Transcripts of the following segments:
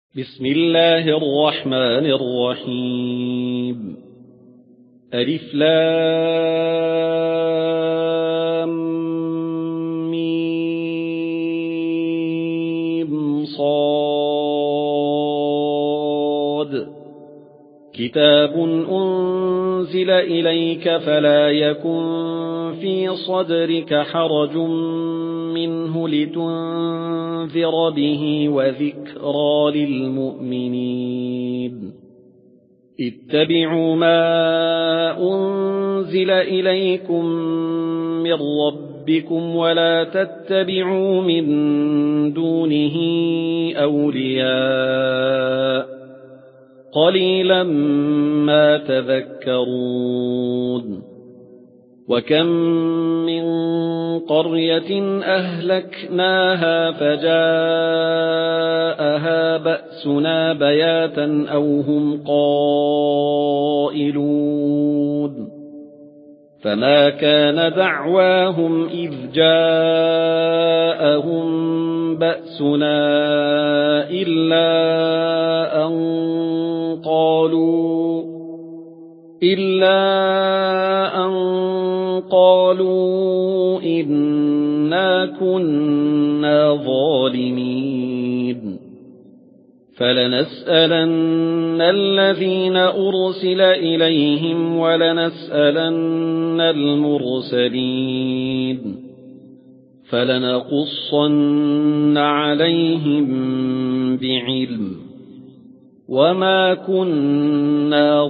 بسم الله الرحمن الرحيم ألف لام ميم صاد كتاب أنزل إليك فلا يكن في صدرك حرج منه لتنذر به وذكرى للمؤمنين اتبعوا ما أنزل إليكم من ربكم ولا تتبعوا من دونه أولياء قليلا ما تذكرون وكم من قرية أهلكناها فجاءها بأسنا بياتا أو هم قائلون فما كان دعواهم إذ جاءهم بأسنا إلا أن قالوا إنا كنا ظالمين فلنسألن الذين أرسل إليهم ولنسألن المرسلين فلنقصن عليهم بعلم وما كنا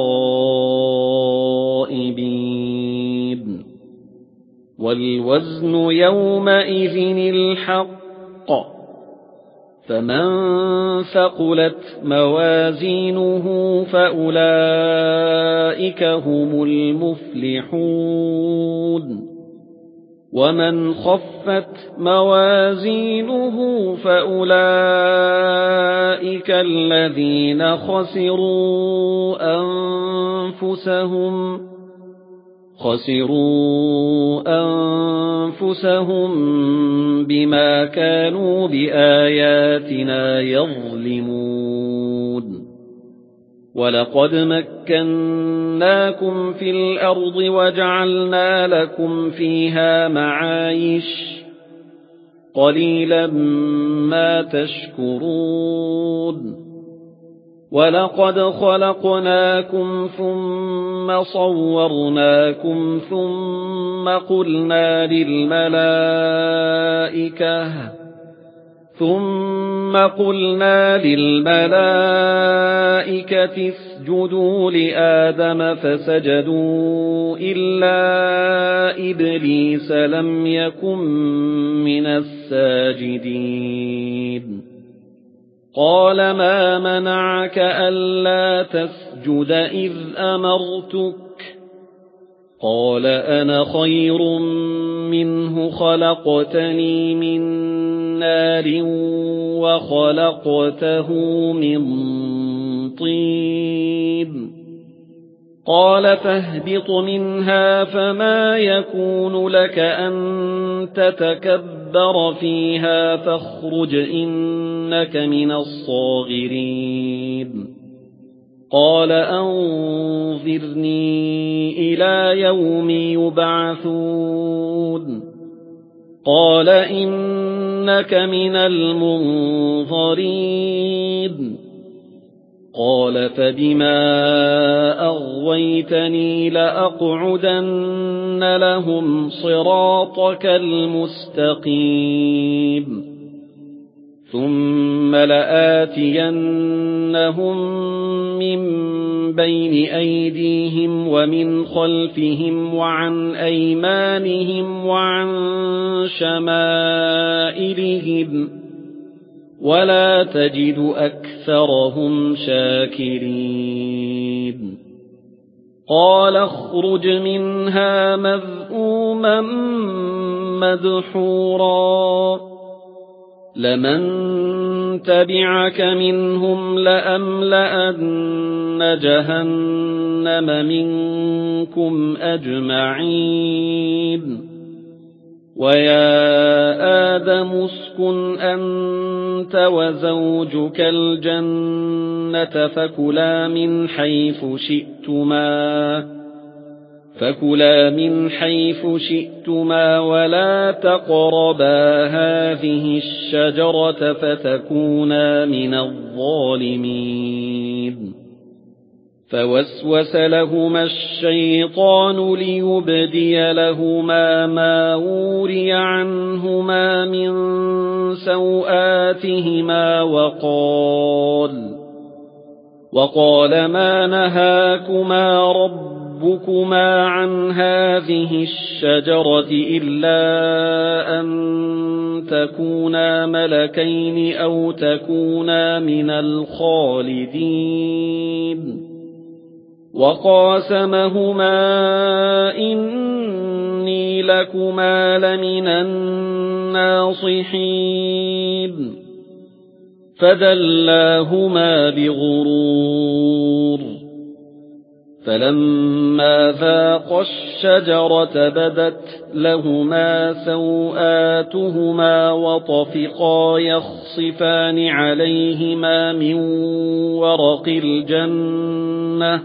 غائبين والوزن يومئذ الحق فمن ثقلت موازينه فأولئك هم المفلحون ومن خفت موازينه فأولئك الذين خسروا أنفسهم بما كانوا بآياتنا يظلمون ولقد مكناكم في الأرض وجعلنا لكم فيها معايش قليلا ما تشكرون ولقد خلقناكم ثم صورناكم ثم قلنا للملائكة اسجدوا لآدم فسجدوا إلا إبليس لم يكن من الساجدين قال ما منعك ألا تسجد إذ أمرتك قال أنا خير منه خلقتني من نار وخلقته من طين قال فاهبط منها فما يكون لك أن تتكبر فيها فاخرج إنك من الصاغرين قال أنظرني إلى يوم يبعثون قال إنك من المنظرين قال فبما أغويتني لأقعدن لهم صراطك المستقيم ثم لآتينهم من بين أيديهم ومن خلفهم وعن أيمانهم وعن شمائلهم ولا تجد أكثرهم شاكرين قال اخرج منها مذءوما مدحورا لمن تبعك منهم لأملأن جهنم منكم أجمعين وَيَا آدَمُ اسْكُنْ أَنْتَ وَزَوْجُكَ الْجَنَّةَ فَكُلَا مِنْ حَيْثُ شِئْتُمَا وَلَا تَقْرَبَا هَٰذِهِ الشَّجَرَةَ فَتَكُونَا مِنَ الظَّالِمِينَ فَوَسْوَسَ لَهُمَا الشَّيْطَانُ لِيُبْدِيَ لَهُمَا مَا وُورِيَ عَنْهُمَا مِنْ سَوْآتِهِمَا وَقَالَ مَا نَهَاكُمَا رَبُّكُمَا عَنْ هَٰذِهِ الشَّجَرَةِ إِلَّا أَن تَكُونَا مَلَكَيْنِ أَوْ تَكُونَا مِنَ الْخَالِدِينَ وَقَاسَمَهُمَا إِنِّي لَكُمَا لَمِنَ النَّاصِحِينَ فَدَلَّاهُمَا بِغُرُورٍ فَلَمَّا ذَاقَا الشَّجَرَةَ بَدَتْ لَهُمَا سَوْآتُهُمَا وَطَفِقَا يَخْصِفَانِ عَلَيْهِمَا مِنْ وَرَقِ الْجَنَّةِ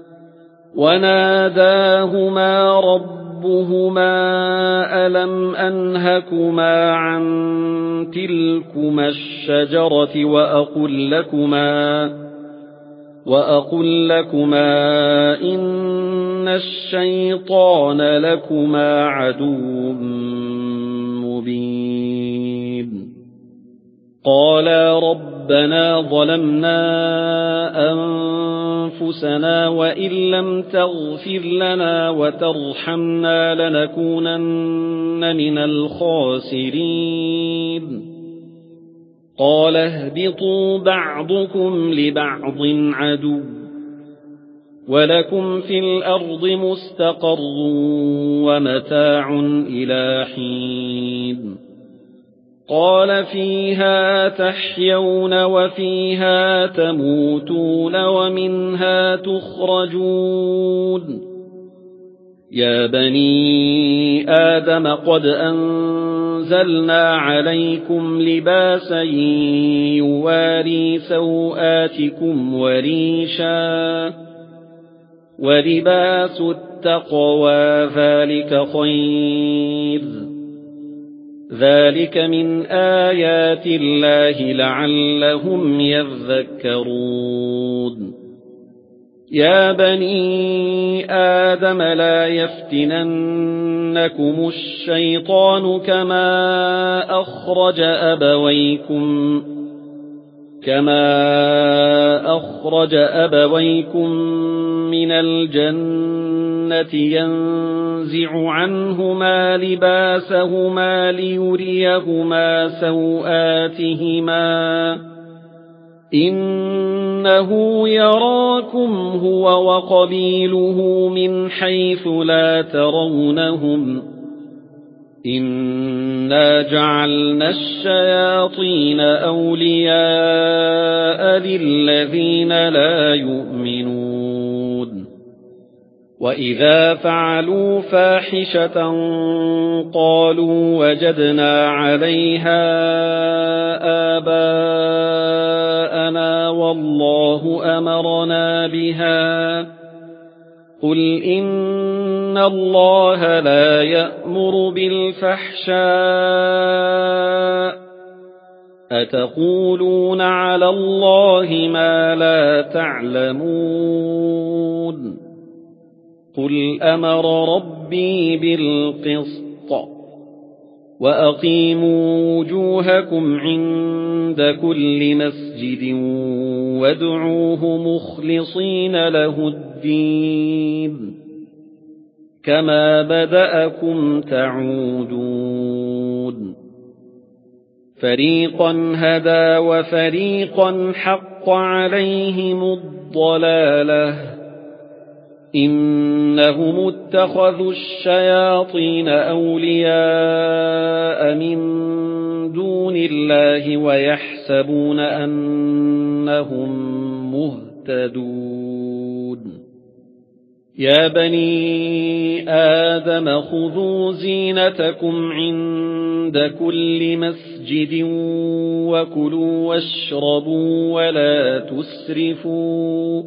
وَنَادَاهُمَا رَبُّهُمَا أَلَمْ أَنْهَكُمَا عَنْ تِلْكُمَا الشَّجَرَةِ وَأَقُلْ لَكُمَا إِنَّ الشَّيْطَانَ لَكُمَا عَدُوٌّ مُّبِينٌ قَالَا رَبَّنَا ظَلَمْنَا أَنفُسَنَا وَإِن لَّمْ تَغْفِرْ لَنَا وَتَرْحَمْنَا لَنَكُونَنَّ مِنَ الْخَاسِرِينَ قَالَ اهْبِطُوا بَعْضُكُمْ لِبَعْضٍ عَدُوٌّ وَلَكُمْ فِي الْأَرْضِ مُسْتَقَرٌّ وَمَتَاعٌ إِلَىٰ حِينٍ قَالَ فِيهَا تَحْيَوْنَ وَفِيهَا تَمُوتُونَ وَمِنْهَا تُخْرَجُونَ يَا بَنِي آدَمَ قَدْ أَنزَلْنَا عَلَيْكُمْ لِبَاسًا يُوَارِي سَوْآتِكُمْ وَرِيشًا وَلِبَاسُ التَّقْوَىٰ ذَٰلِكَ خَيْرٌ ذَلِكَ مِنْ آيَاتِ اللَّهِ لَعَلَّهُمْ يَذَّكَّرُونَ يَا بَنِي آدَمَ لَا يَفْتِنَنَّكُمُ الشَّيْطَانُ كَمَا أَخْرَجَ أَبَوَيْكُمْ مِنَ الْجَنَّةِ يَنزِعُ عَنْهُمَا لِبَاسَهُمَا لِيُرِيَهُمَا سَوْآتِهِمَا إِنَّهُ يَرَاكُمْ هُوَ وَقَبِيلُهُ مِنْ حَيْثُ لَا تَرَوْنَهُمْ إِنَّا جَعَلْنَا الشَّيَاطِينَ أَوْلِيَاءَ لِلَّذِينَ لَا يُؤْمِنُونَ وَإِذَا فَعَلُوا فَاحِشَةً قَالُوا وَجَدْنَا عَلَيْهَا آبَاءَنَا وَاللَّهُ أَمَرَنَا بِهَا قُلْ إِنَّ اللَّهَ لَا يَأْمُرُ بِالْفَحْشَاءِ أَتَقُولُونَ عَلَى اللَّهِ مَا لَا تَعْلَمُونَ قُلْ أَمَرَ رَبِّي بِالْقِسْطِ وَأَقِيمُوا وُجُوهَكُمْ عِندَ كُلِّ مَسْجِدٍ وَادْعُوهُ مُخْلِصِينَ لَهُ الدِّينَ كَمَا بَدَأَكُمْ تعودون فَرِيقًا هَدَى وَفَرِيقًا حَقَّ عَلَيْهِمُ الضَّلَالَةُ إِنَّهُمُ اتَّخَذُوا الشَّيَاطِينَ أَوْلِيَاءَ مِن دُونِ اللَّهِ وَيَحْسَبُونَ أَنَّهُم مُّهْتَدُونَ يا بني آدم خذوا زينتكم عند كل مسجد وكلوا واشربوا ولا تسرفوا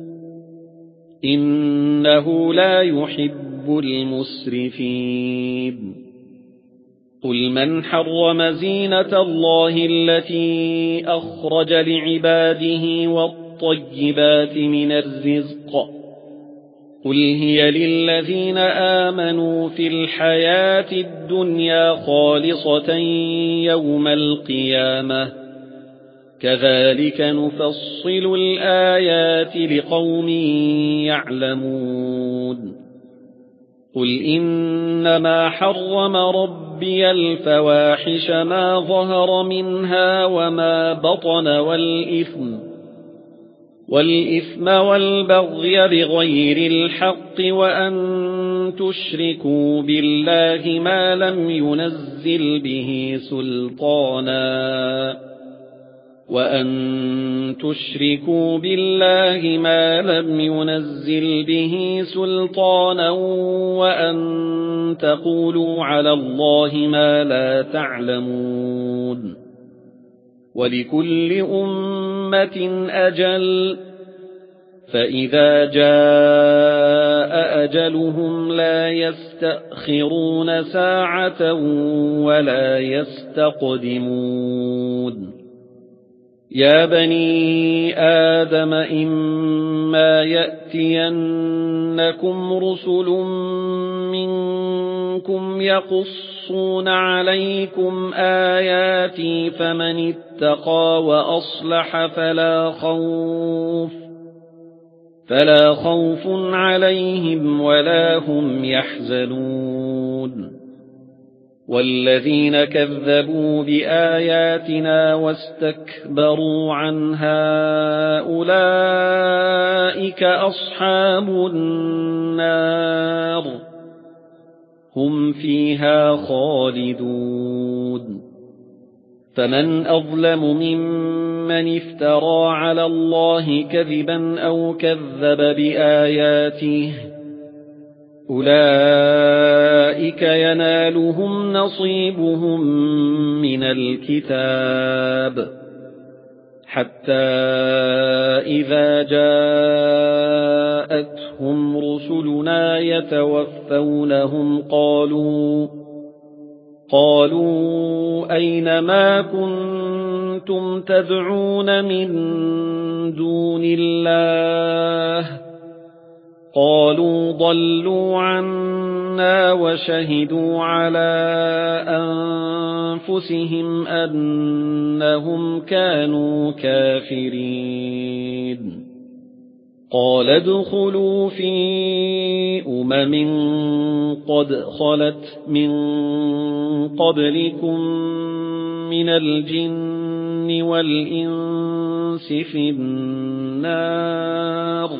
إنه لا يحب المسرفين قل من حرم زينة الله التي أخرج لعباده والطيبات من الرزق قل هي للذين آمنوا في الحياة الدنيا خالصة يوم القيامة كذلك نفصل الآيات لقوم يعلمون قل إنما حرم ربي الفواحش ما ظهر منها وما بطن والإثم والبغي بغير الحق وأن تشركوا بالله ما لم ينزل به سلطانا وأن تقولوا على الله ما لا تعلمون ولكل أمة أجل فإذا جاء أجلهم لا يستأخرون ساعة ولا يستقدمون يا بني آدم إما يأتينكم رسل منكم يقصون عليكم آياتي فمن اتقى وأصلح فلا خوف عليهم ولا هم يحزنون والذين كذبوا بآياتنا واستكبروا عنها أولئك أصحاب النار هم فيها خالدون فمن أظلم ممن افترى على الله كذبا أو كذب بآياته أولئك ينالهم نصيبهم من الكتاب حتى إذا جاءتهم رسلنا يتوفونهم قالوا أين ما كنتم تدعون من دون الله قالوا ضلوا عنا وشهدوا على أنفسهم أنهم كانوا كافرين قال ادخلوا في قد خلت من قبلكم من الجن والإنس في النار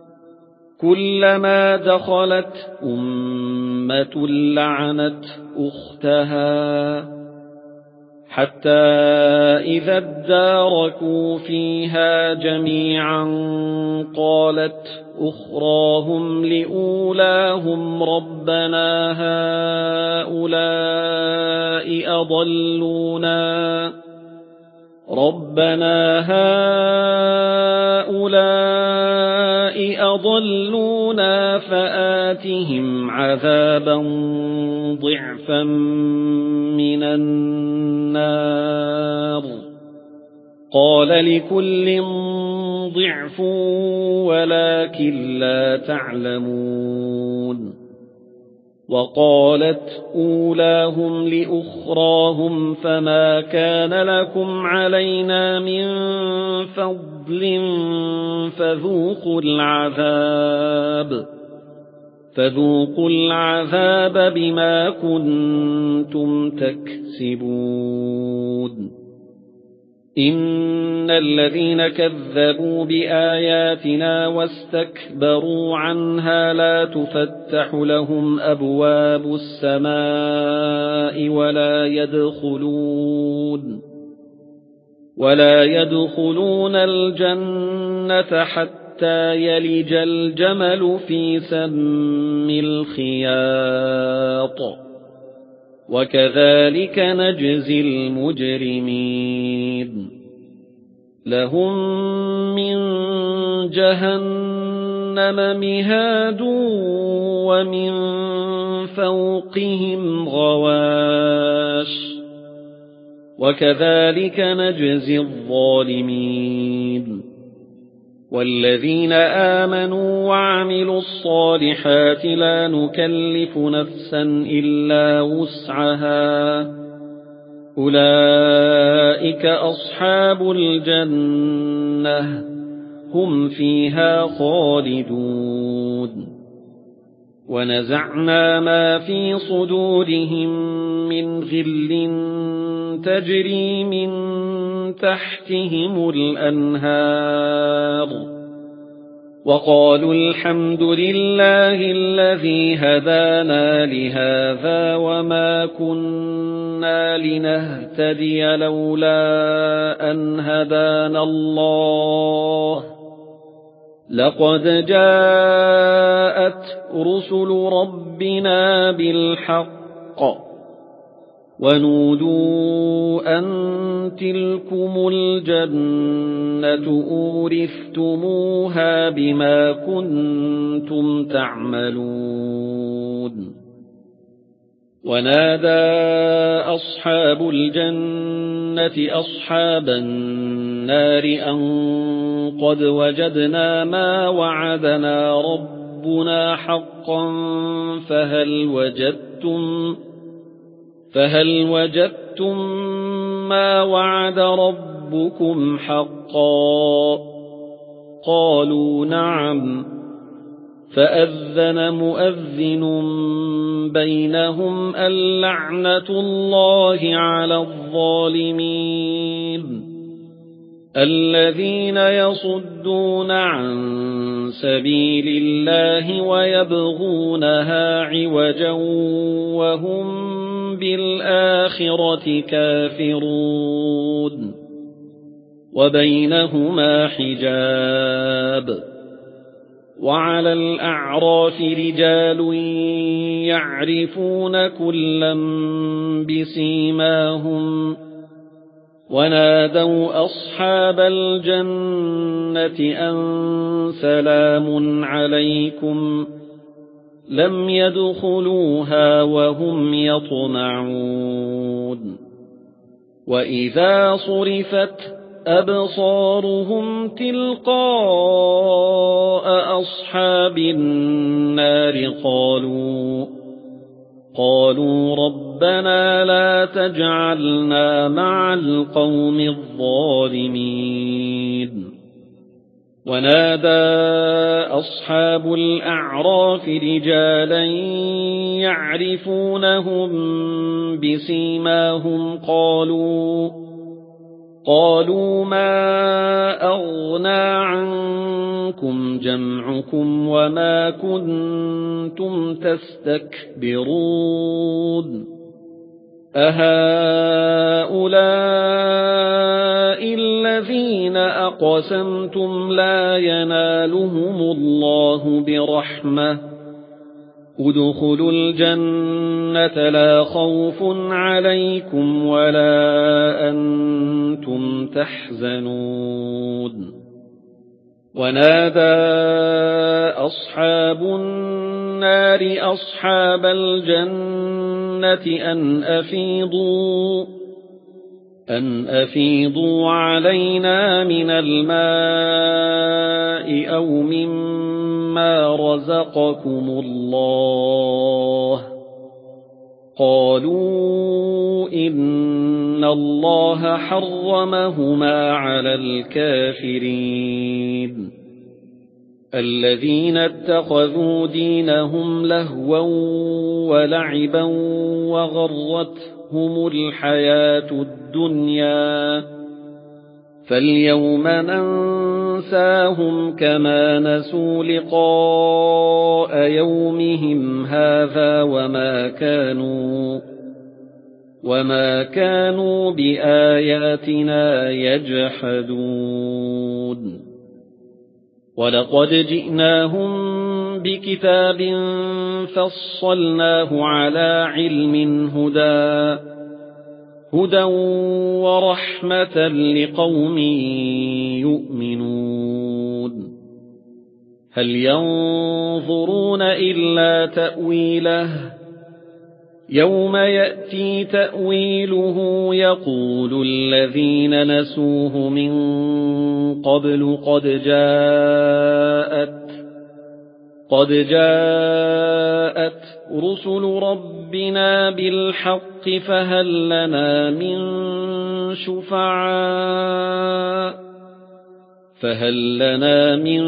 كلما دخلت أمة لعنت أختها حتى إذا اداركوا فيها جميعا قالت أخراهم لأولاهم ربنا هؤلاء أضلونا فآتهم عذابا ضعفا من النار قال لكل ضعف ولكن لا تعلمون وقالت أولاهم لأخراهم فما كان لكم علينا من فضل فذوقوا العذاب بما كنتم تكسبون إن الذين كذبوا بآياتنا واستكبروا عنها لا تفتح لهم أبواب السماء ولا يدخلون الجنة حتى حتى يلج الجمل في سم الخياط وكذلك نجزي المجرمين لهم من جهنم مهاد ومن فوقهم غواش وكذلك نجزي الظالمين والذين آمنوا وعملوا الصالحات لا نكلف نفسا إلا وسعها أولئك أصحاب الجنة هم فيها خالدون ونزعنا ما في صدورهم من غل تجري من تحتهم الأنهار وقالوا الحمد لله الذي هدانا لهذا وما كنا لنهتدي لولا أن هدانا الله لقد جاءت رسل ربنا بالحق ونودوا أن تلكم الجنة أورثتموها بما كنتم تعملون ونادى أصحاب الجنة أصحاب النار أن قد وجدنا ما وعدنا ربنا حقا فهل وجدتم ما وعد ربكم حقا قالوا نعم فأذن مؤذن بينهم اللعنة الله على الظالمين الذين يصدون عن سبيل الله ويبغونها عوجا وهم بالآخرة كافرون وبينهما حجاب وعلى الأعراف رجال يعرفون كلا بسيماهم ونادوا أصحاب الجنة أن سلام عليكم لم يدخلوها وهم يطمعون وإذا صرفت أبصارهم تلقاء أصحاب النار قالوا ربنا لا تجعلنا مع القوم الظالمين ونادى أصحاب الأعراف رجالا يعرفونهم بسيماهم قالوا ما أغنى عنكم جمعكم وما كنتم تستكبرون أهؤلاء الذين أقسمتم لا ينالهم الله برحمة ادخلوا الجنة لا خوف عليكم ولا أنتم تحزنون ونادى أصحاب النار أصحاب الجنة أن أفيضوا علينا من الماء أو مما رزقكم الله قالوا إن الله حرمهما على الكافرين الذين اتخذوا دينهم لهوا ولعبا وغرتهم الحياة الدنيا فاليوم ننساهم كما نسوا لقاء يومهم هذا وما كانوا بآياتنا يجحدون وَلَقَدْ جِئْنَاهُم بِكِتَابٍ فَصَّلْنَاهُ عَلَى عِلْمٍ هُدًى وَرَحْمَةً لِقَوْمٍ يُؤْمِنُونَ هَلْ يَنظُرُونَ إِلَّا تَأْوِيلَهُ يَوْمَ يَأْتِي تَأْوِيلُهُ يَقُولُ الَّذِينَ نَسُوهُ مِن قَبْلُ قَدْ جَاءَتْ رُسُلُ رَبِّنَا بِالْحَقِّ فَهَل لَّنَا مِن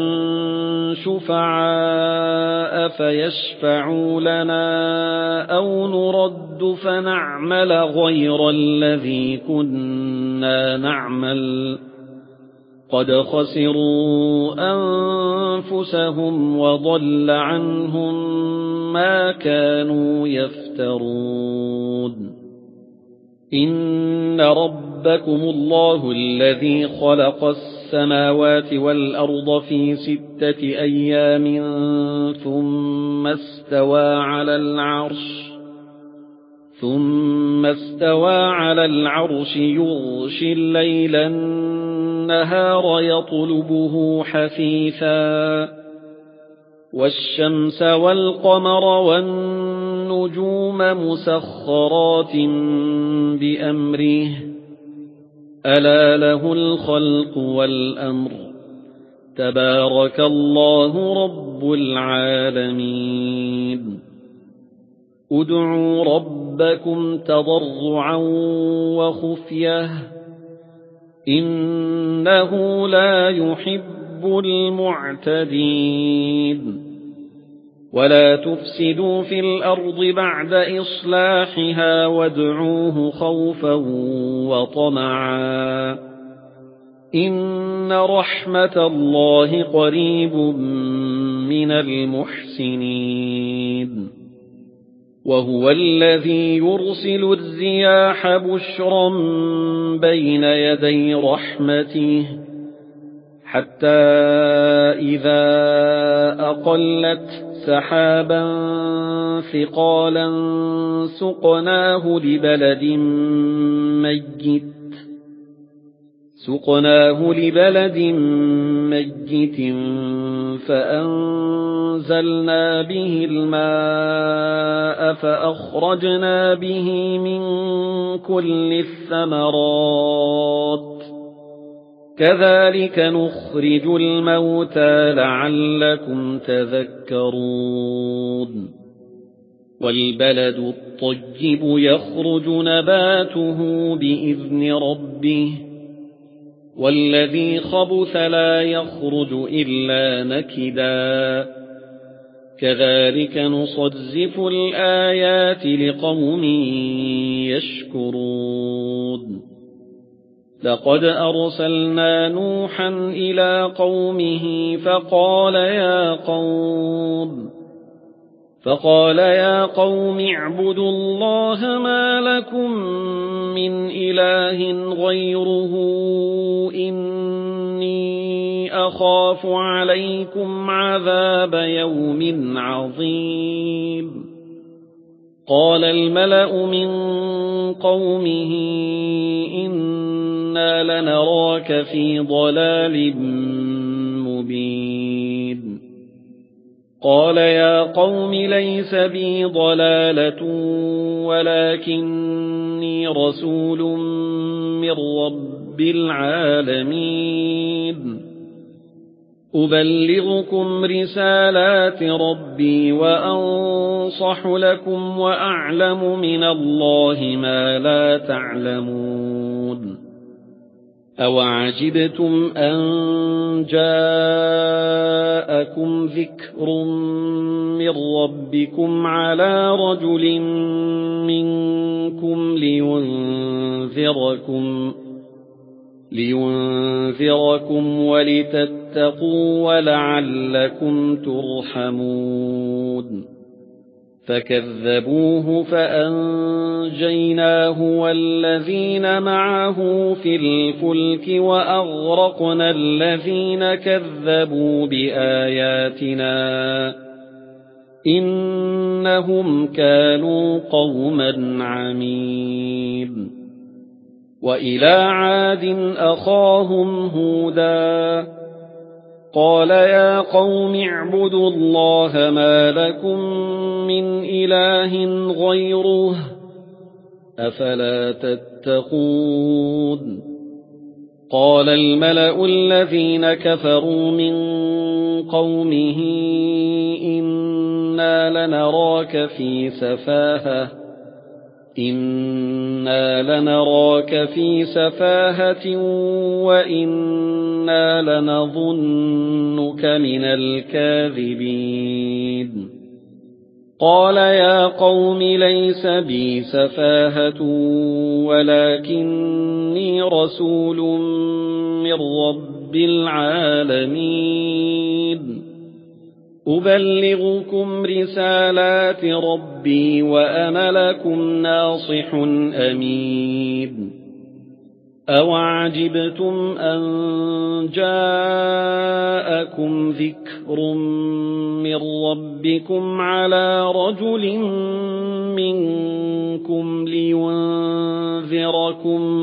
شُفَعَاءَ فَيَشْفَعُوا لَنَا أَوْ نُرَدُّ فَنَعْمَلَ غَيْرَ الَّذِي كُنَّا نَعْمَلُ قَدْ خَسِرُوا أَنفُسَهُمْ وَضَلَّ عَنْهُم مَّا كَانُوا يَفْتَرُونَ إِنَّ رَبَّكُمُ اللَّهُ الَّذِي خَلَقَ السَّمَاوَاتِ وَالْأَرْضَ فِي 6 أَيَّامٍ ثُمَّ اسْتَوَى عَلَى الْعَرْشِ يُغْشِي اللَّيْلَ النَّهَارَ يَطْلُبُهُ حَثِيثًا وَالشَّمْسَ وَالْقَمَرَ وَالنُّجُومَ مُسَخَّرَاتٍ بِأَمْرِهِ أَلَا لَهُ الْخَلْقُ وَالْأَمْرُ تَبَارَكَ اللَّهُ رَبُّ الْعَالَمِينَ ادْعُوا رَبَّكُمْ تَضَرُّعًا وَخُفْيَةً إِنَّهُ لا يُحِبُّ الْمُعْتَدِينَ وَلَا تُفْسِدُوا فِي الْأَرْضِ بَعْدَ إِصْلَاحِهَا وَادْعُوهُ خَوْفًا وَطَمَعًا إِنَّ رَحْمَتَ اللَّهِ قَرِيبٌ مِّنَ الْمُحْسِنِينَ وَهُوَ الَّذِي يُرْسِلُ الرِّيَاحَ بُشْرًا بَيْنَ يَدَيْ رَحْمَتِهِ حَتَّى إِذَا أَقَلَّتْ سَحَابًا ثِقَالًا سُقْنَاهُ لِبَلَدٍ مَّيِّتٍ فَأَنزَلْنَا بِهِ الْمَاءَ فَأَخْرَجْنَا بِهِ مِن كُلِّ الثَّمَرَاتِ كَذَلِكَ نُخْرِجُ الْمَوْتَى لَعَلَّكُمْ تَذَكَّرُونَ وَالْبَلَدُ الطَّيِّبُ يَخْرُجُ نَبَاتُهُ بِإِذْنِ رَبِّهِ وَالَّذِي خَبُثَ لَا يَخْرُجُ إِلَّا نَكِدًا كَذَلِكَ نُصَرِّفُ الْآيَاتِ لِقَوْمٍ يَشْكُرُونَ لَقَدْ أَرْسَلْنَا نُوحًا إِلَى قَوْمِهِ فَقَالَ يَا قَوْمِ اعْبُدُوا اللَّهَ مَا لَكُمْ مِنْ إِلَٰهٍ غَيْرُهُ إِنِّي أَخَافُ عَلَيْكُمْ عَذَابَ يَوْمٍ عَظِيمٍ قَالَ الْمَلَأُ مِنْ قَوْمِهِ إِنَّا لَنَرَاكَ فِي ضَلَالٍ مُبِينٍ قَالَ يَا قَوْمِ لَيْسَ بِي ضَلَالَةٌ وَلَكِنِّي رَسُولٌ مِّن رَّبِّ الْعَالَمِينَ أُبَلِّغُكُمْ رِسَالَاتِ رَبِّي وَأَنصَحُ لَكُمْ وَأَعْلَمُ مِنَ اللَّهِ مَا لَا تَعْلَمُونَ أَوَعَجِبْتُمْ أَن جَاءَكُمْ ذِكْرٌ مِّن رَّبِّكُمْ عَلَىٰ رَجُلٍ مِّنكُمْ لِيُنذِرَكُمْ وَلِتَتَّقُوا وَلَعَلَّكُمْ تُرْحَمُونَ فكذبوه فأنجيناه والذين معه في الفلك وأغرقنا الذين كذبوا بآياتنا إنهم كانوا قوما عمين وإلى عاد أخاهم هودا قال يا قوم اعبدوا الله ما لكم من إله غيره أفلا تتقون قال الملأ الذين كفروا من قومه إنا لنراك في سفاهة وإنا لنظنك من الكاذبين قال يا قوم ليس بي سفاهة ولكني رسول من رب العالمين أبلغكم رسالات ربي وأنا لكم ناصح أمين أوعجبتم أن جاءكم ذكر من ربكم على رجل منكم لينذركم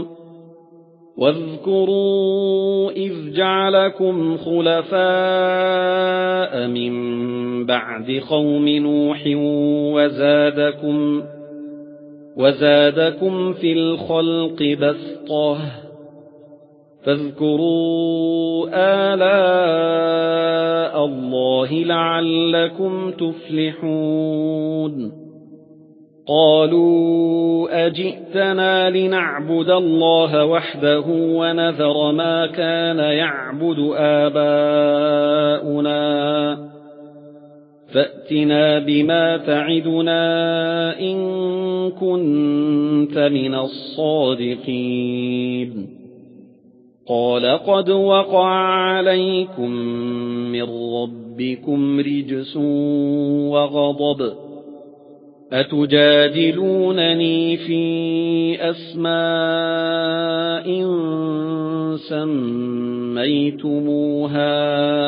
واذكروا إذ جعلكم خلفاء من بعد قوم نوح وزادكم في الخلق بسطة فاذكروا آلاء الله لعلكم تفلحون قالوا أجئتنا لنعبد الله وحده ونذر ما كان يعبد آباؤنا فأتنا بما تعدنا إن كنت من الصادقين قال قد وقع عليكم من ربكم رجس وغضب أتجادلونني في أسماء سميتموها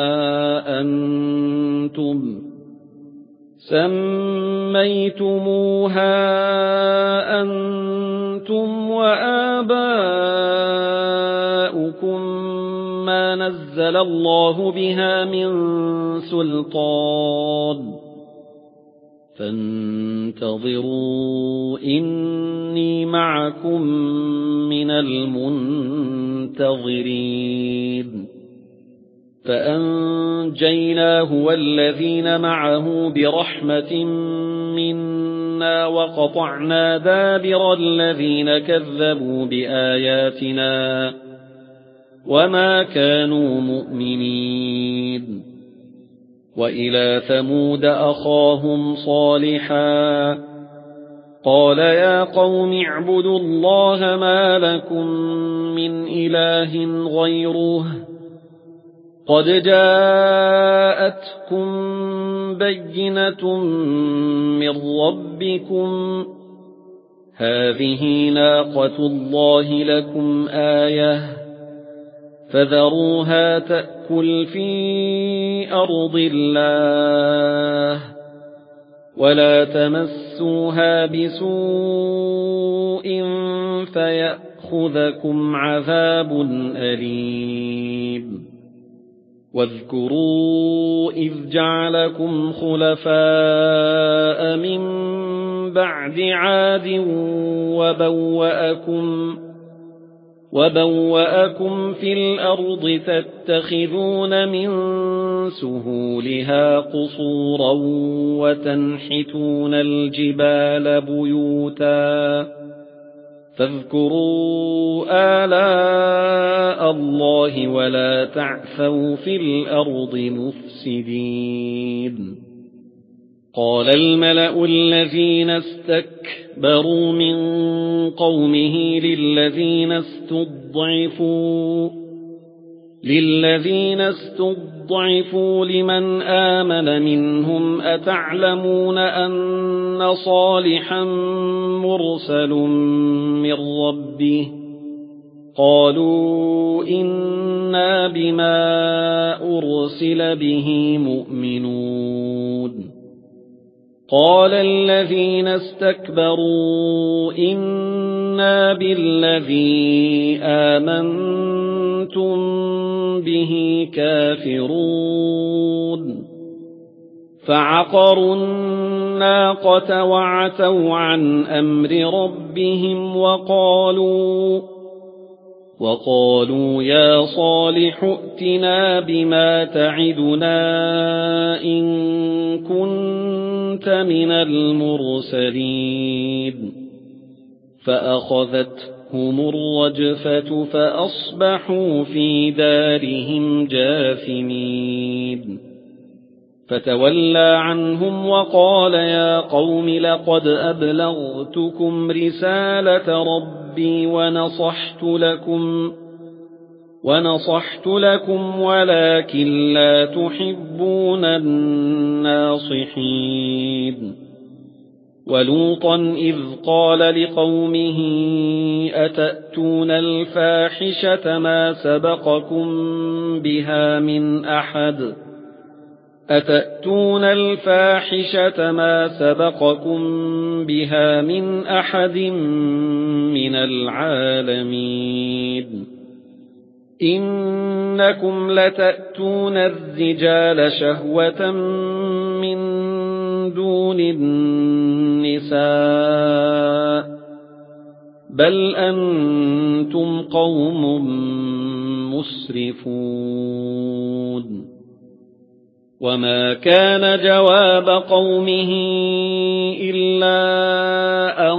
أنتم وآباؤكم ما نزل الله بها من سلطان فانتظروا إني معكم من المنتظرين فأنجيناه والذين معه برحمة منا وقطعنا دابر الذين كذبوا بآياتنا وما كانوا مؤمنين وإلى ثمود أخاهم صالحا قال يا قوم اعبدوا الله ما لكم من إله غيره قد جاءتكم بينة من ربكم هذه ناقة الله لكم آية فذروها تأكل في أرض الله ولا تمسوها بسوء فيأخذكم عذاب أليم واذكروا إذ جعلكم خلفاء من بعد عاد وبوأكم في الأرض تتخذون من سهولها قصورا وتنحتون الجبال بيوتا فاذكروا آلاء الله ولا تعثوا في الأرض مفسدين قال الملأ الذين استكبروا من قومه للذين استضعفوا للذين استضعفوا لمن آمن منهم أتعلمون أن صالحا مرسل من ربه قالوا إنا بما أرسل به مؤمنون قال الذين استكبروا إنا بالذي آمنتم به كافرون فعقروا الناقة وعتوا عن أمر ربهم وقالوا يا صالح ائتنا بما تعدنا إن كنت من المرسلين فأخذتهم الرجفة فأصبحوا في دارهم جاثمين فتولى عنهم وقال يا قوم لقد أبلغتكم رسالة ربي ونصحت لكم ولكن لا تحبون الناصحين ولوطا إذ قال لقومه أتأتون الفاحشة ما سبقكم بها من أحد من العالمين إنكم لتأتون الرجال شهوة من دون النساء بل أنتم قوم مسرفون وما كان جواب قومه إلا أن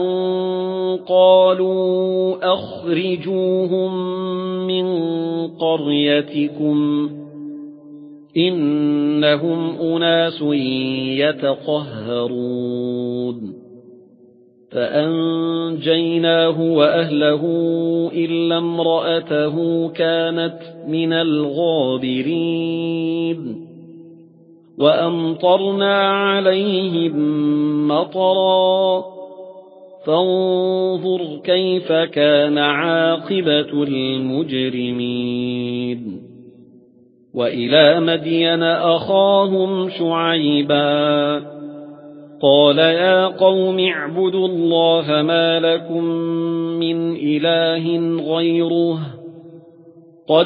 قالوا أخرجوهم من قريتكم إنهم أناس يتطهرون فأنجيناه وأهله إلا امرأته كانت من الغابرين وأمطرنا عليهم مطرا فانظر كيف كان عاقبة المجرمين وإلى مدين أخاهم شعيبا قال يا قوم اعبدوا الله ما لكم من إله غيره قد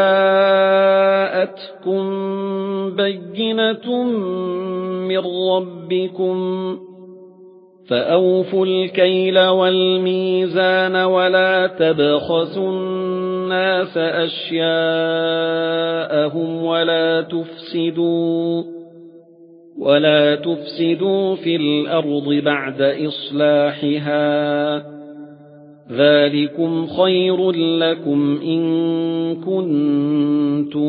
جاءتكم بينة من ربكم فأوفوا الكيل والميزان ولا تبخسوا الناس أشياءهم ولا تفسدوا في الأرض بعد إصلاحها ذلكم خير لكم إن كنتم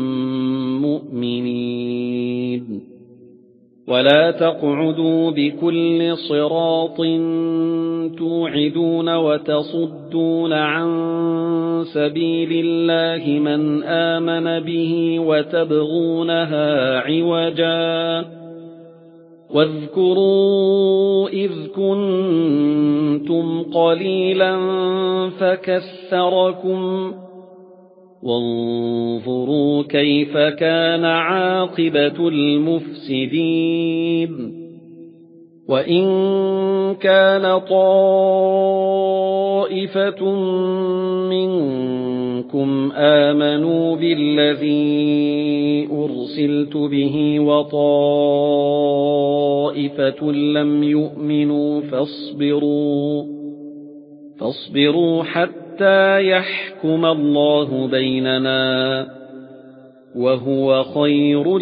مؤمنين ولا تقعدوا بكل صراط توعدون وتصدون عن سبيل الله من آمن به وتبغونها عوجا واذكروا إذ كنتم قليلا فكثركم وانظروا كيف كان عاقبة المفسدين وإن كان طائفة منكم آمنوا بالذي أرسلت به وطائفة لم يؤمنوا فاصبروا حتى يحكم الله بيننا وهو خير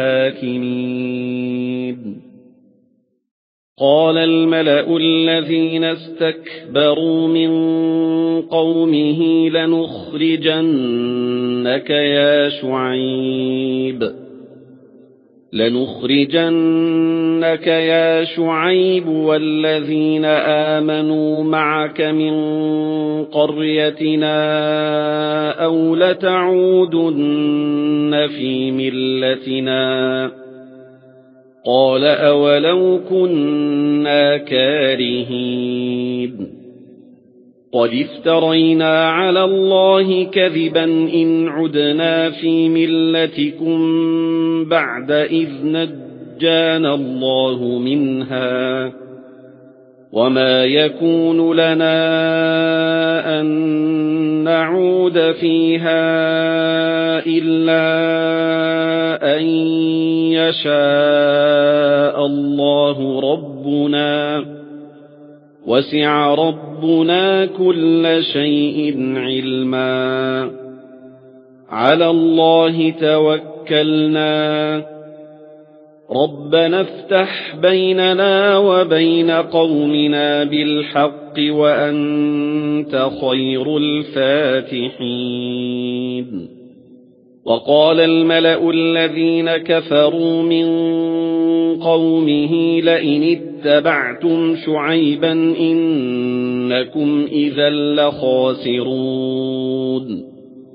الحاكمين قال الملأ الذين استكبروا من قومه لنخرجنك يا شعيب لنخرجنك يا شعيب والذين آمنوا معك من قريتنا أو لتعودن في ملتنا قال أولو كنا كارهين قد افترينا على الله كذبا إن عدنا في ملتكم بعد إذ نجانا الله منها وما يكون لنا أن نعود فيها إلا أن يشاء الله ربنا وسع ربنا كل شيء علما على الله توكلنا ربنا افتح بيننا وبين قومنا بالحق وأنت خير الفاتحين وقال الملأ الذين كفروا من قومه لئن اتبعتم شعيبا إنكم إذا لخاسرون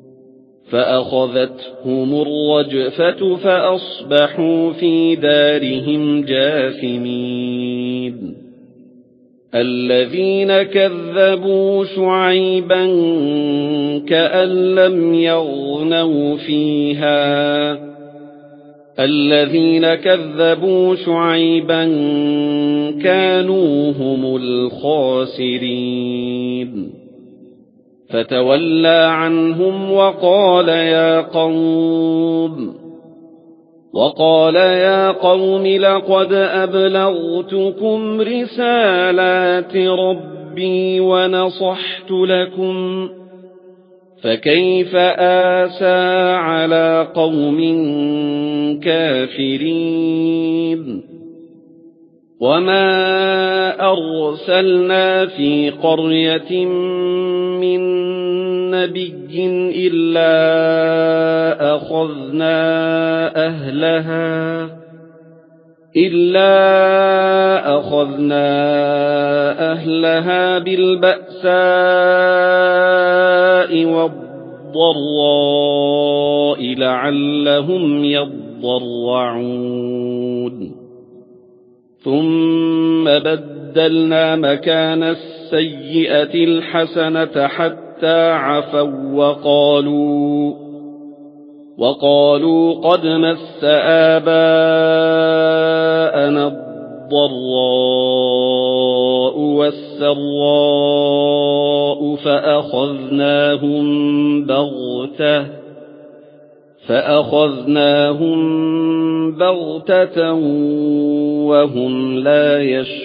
فأخذتهم الرجفة فأصبحوا في دارهم جاثمين الذين كذبوا شعيبا كأن لم يغنوا فيها الذين كذبوا شعيبا كانوا هم الخاسرين فتولى عنهم وقال يا قوم لقد أبلغتكم رسالات ربي ونصحت لكم فكيف آسى على قوم كافرين وما أرسلنا في قرية من نبي إلا أخذنا أهلها بالبأساء والضراء لعلهم يضرعون ثم بدلنا مكان السيئة الحسنة حتى عفوا وقالوا قد مس آباءنا الضراء والسراء فأخذناهم بغتة وهم لا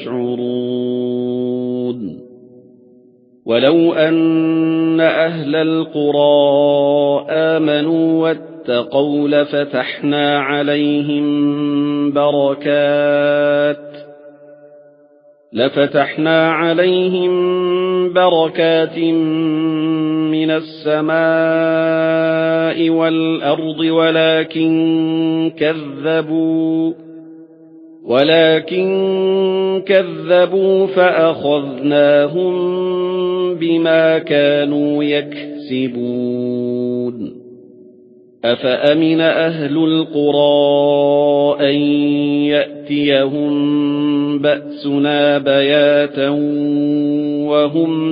يشعرون ولو أن أهل القرى آمنوا واتقوا لفتحنا عليهم بركات من السماء والأرض ولكن كذبوا فأخذناهم بما كانوا يكسبون أفأمن أهل القرى أن يأتيهم بأسنا بياتا وهم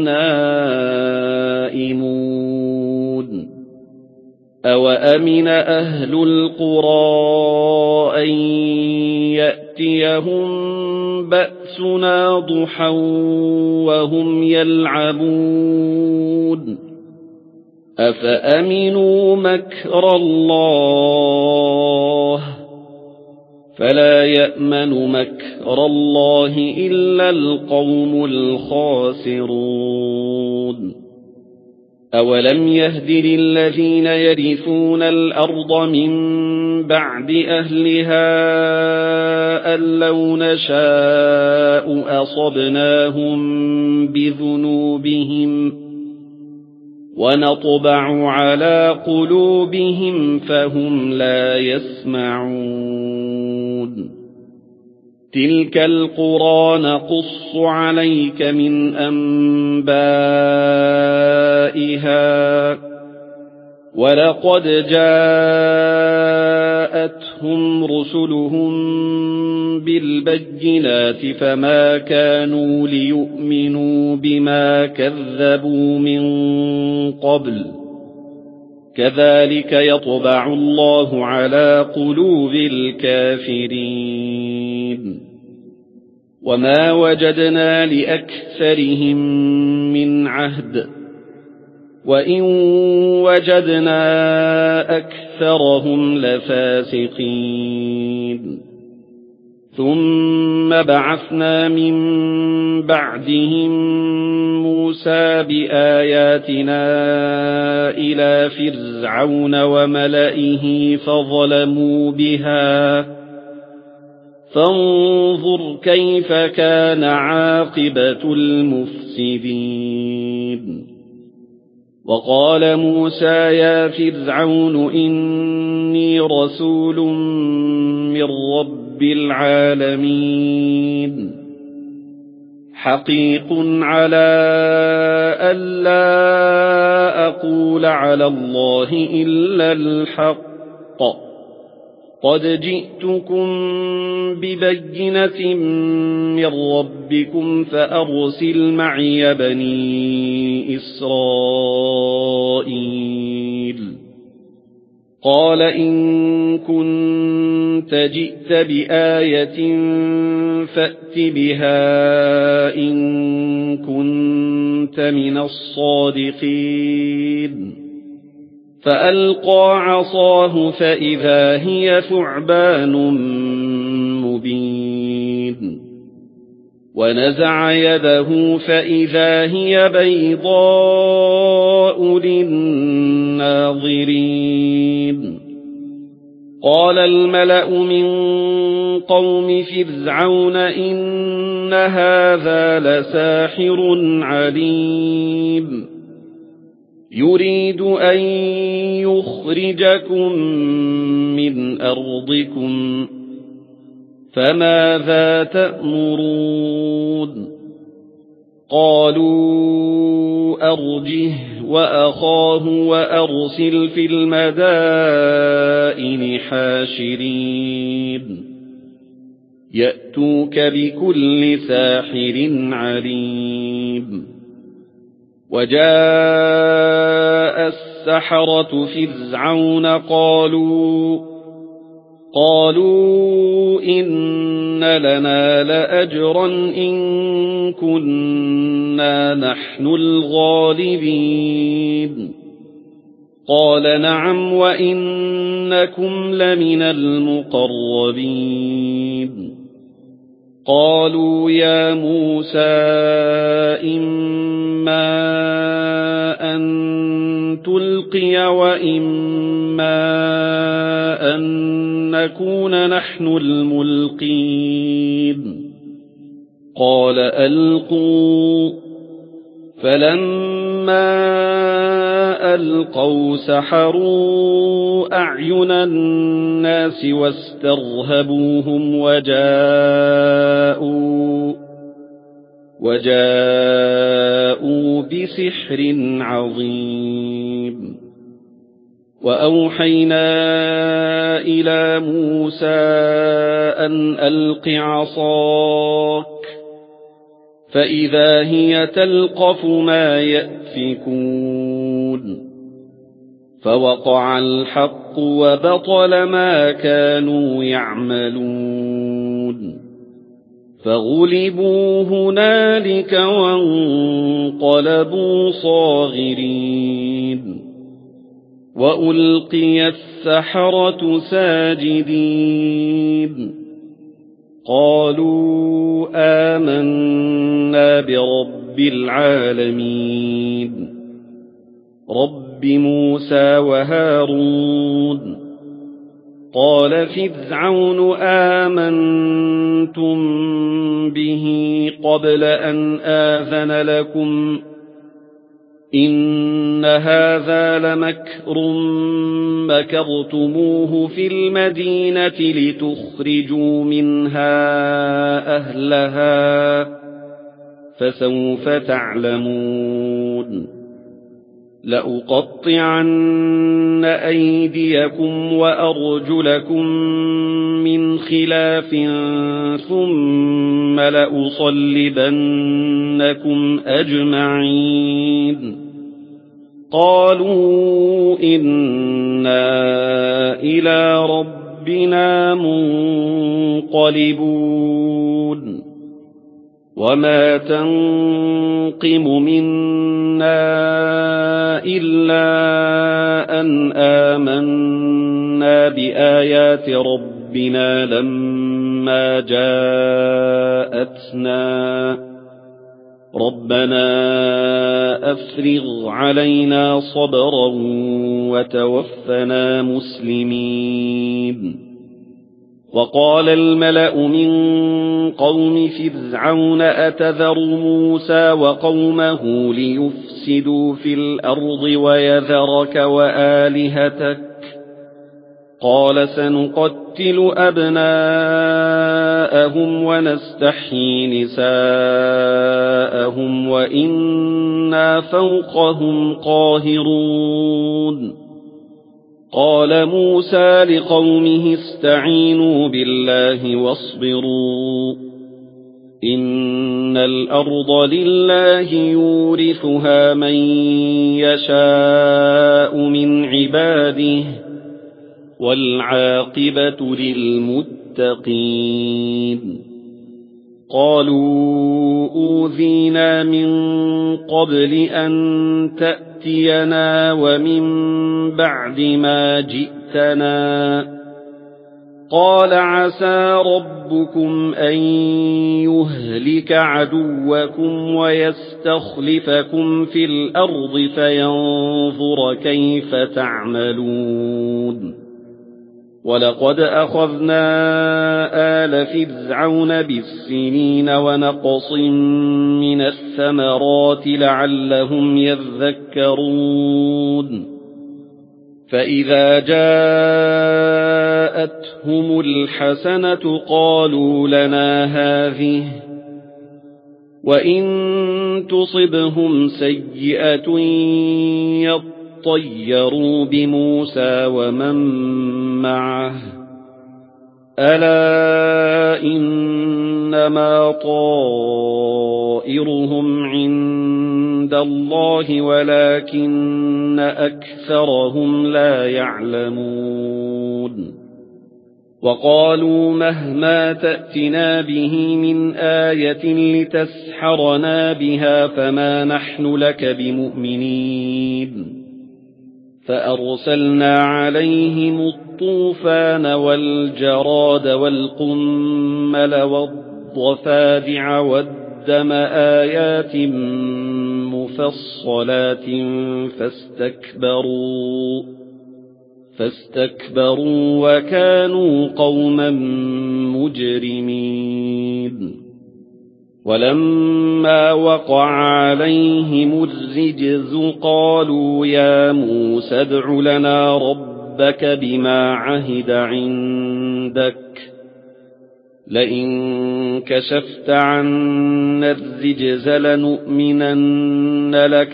نائمون أوأمن أهل القرى أن يأتيهم بأسنا ضحى وهم يلعبون أفأمنوا مكر الله فلا يأمن مكر الله إلا القوم الخاسرون أولم يهد للذين يرثون الأرض من بعد أهلها أن لو نشاء أصبناهم بذنوبهم ونطبع على قلوبهم فهم لا يسمعون تلك القرى نقص عليك من أنبائها ولقد جاءتهم رسلهم بالبينات فما كانوا ليؤمنوا بما كذبوا من قبل كذلك يطبع الله على قلوب الكافرين وما وجدنا لأكثرهم من عهد وإن وجدنا أكثرهم لفاسقين ثم بعثنا من بعدهم موسى بآياتنا إلى فرعون وملئه فظلموا بها فانظر كيف كان عاقبة المفسدين وقال موسى يا فرعون إني رسول من رب العالمين حقيق على ألا أقول على الله إلا الحق قد جئتكم ببينة من ربكم فأرسل معي بني إسرائيل قال إن كنت جئت بآية فأت بها إن كنت من الصادقين فألقى عصاه فإذا هي ثعبان مبين ونزع يده فإذا هي بيضاء للناظرين قال الملأ من قوم فرعون إن هذا لساحر عليم يريد أن يخرجكم من أرضكم فماذا تأمرون قالوا أرجه وأخاه وأرسل في المدائن حاشرين يأتوك بكل ساحر عليم وجاء السحرة فرعون قالوا إن لنا لأجرا إن كنا نحن الغالبين قال نعم وإنكم لمن المقربين قالوا يا موسى إما أن تلقي وإما أن نكون نحن الملقين قال ألقوا فلما ألقوا سحروا أعين الناس واسترهبوهم وجاءوا بسحر عظيم وأوحينا إلى موسى أن ألق عصاك فإذا هي تلقف ما يأفكون فوقع الحق وبطل ما كانوا يعملون فغلبوا هنالك وانقلبوا صاغرين وألقي السحرة ساجدين قالوا آمنا برب العالمين رب موسى وهارون قال فرعون آمنتم به قبل أن آذن لكم إن هذا لمكر مكرتموه في المدينة لتخرجوا منها أهلها فسوف تعلمون لأقطعن أيديكم وأرجلكم من خلاف ثم لأصلبنكم أجمعين قالوا إنا إلى ربنا منقلبون وما تنقم منا إلا أن آمنا بآيات ربنا لما جاءتنا ربنا أفرغ علينا صبرا وتوفنا مسلمين وقال الملأ من قوم فرعون أتذر موسى وقومه ليفسدوا في الأرض ويذرك وآلهتك قال سنقتل أبناءهم ونستحيي نساءهم وإنا فوقهم قاهرون قال موسى لقومه استعينوا بالله واصبروا إن الأرض لله يورثها من يشاء من عباده والعاقبة للمتقين قالوا أوذينا من قبل أن تأتينا ومن بعد ما جئتنا قال عسى ربكم أن يهلك عدوكم ويستخلفكم في الأرض فينظر كيف تعملون ولقد أخذنا آل فرعون بالسنين ونقص من الثمرات لعلهم يذكرون فإذا جاءتهم الحسنة قالوا لنا هذه وإن تصبهم سيئة يطيروا بموسى ومن معه ألا إنما طائرهم عند الله ولكن أكثرهم لا يعلمون وقالوا مهما تأتنا به من آية لتسحرنا بها فما نحن لك بمؤمنين فأرسلنا عليهم الطوفان والجراد والقمل والضفادع والدم آيات مفصلات فاستكبروا وكانوا قوما مجرمين ولما وقع عليهم الرجز قالوا يا موسى ادع لنا ربك بما عهد عندك لئن كشفت عنا الرجز لنؤمنن لك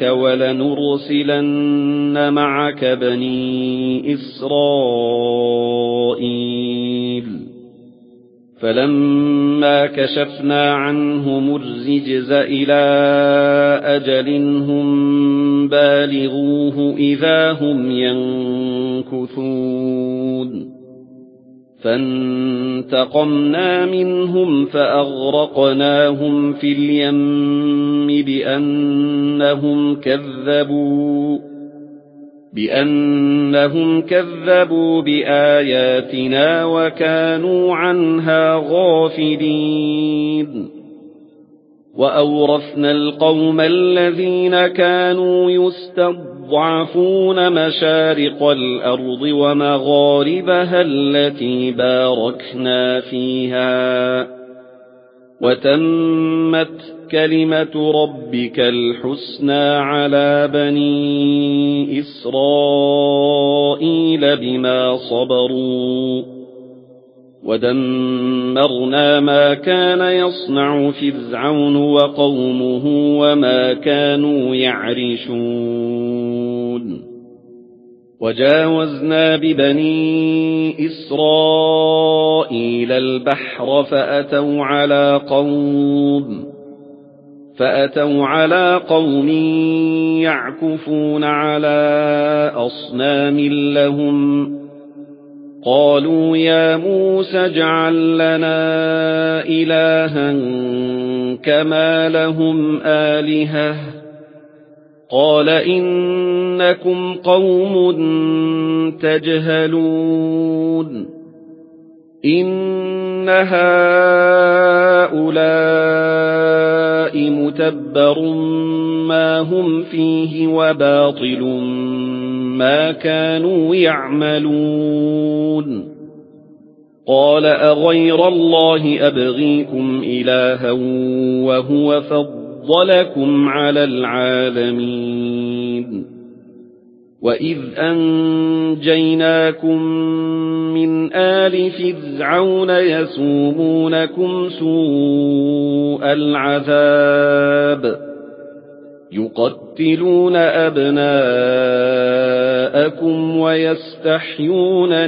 ولنرسلن معك بني إسرائيل فلما كشفنا عنهم الرجز إلى أجل هم بالغوه إذا هم ينكثون فانتقمنا منهم فأغرقناهم في اليم بأنهم كذبوا بآياتنا وكانوا عنها غافلين وأورثنا القوم الذين كانوا يستضعفون مشارق الأرض ومغاربها التي باركنا فيها وتمت كلمة ربك الحسنى على بني إسرائيل بما صبروا ودمرنا ما كان يصنع فرعون وقومه وما كانوا يعرشون وجاوزنا ببني إسرائيل البحر فأتوا على قوم يعكفون على أصنام لهم قالوا يا موسى اجعل لنا إلها كما لهم آلهة قال إنكم قوم تجهلون إن هؤلاء متبر ما هم فيه وباطل ما كانوا يعملون قال أغير الله أبغيكم إلها وهو فضلكم على العالمين وإذ أنجيناكم من آل فرعون يسومونكم سوء العذاب يقتلون أبناءكم ويستحيون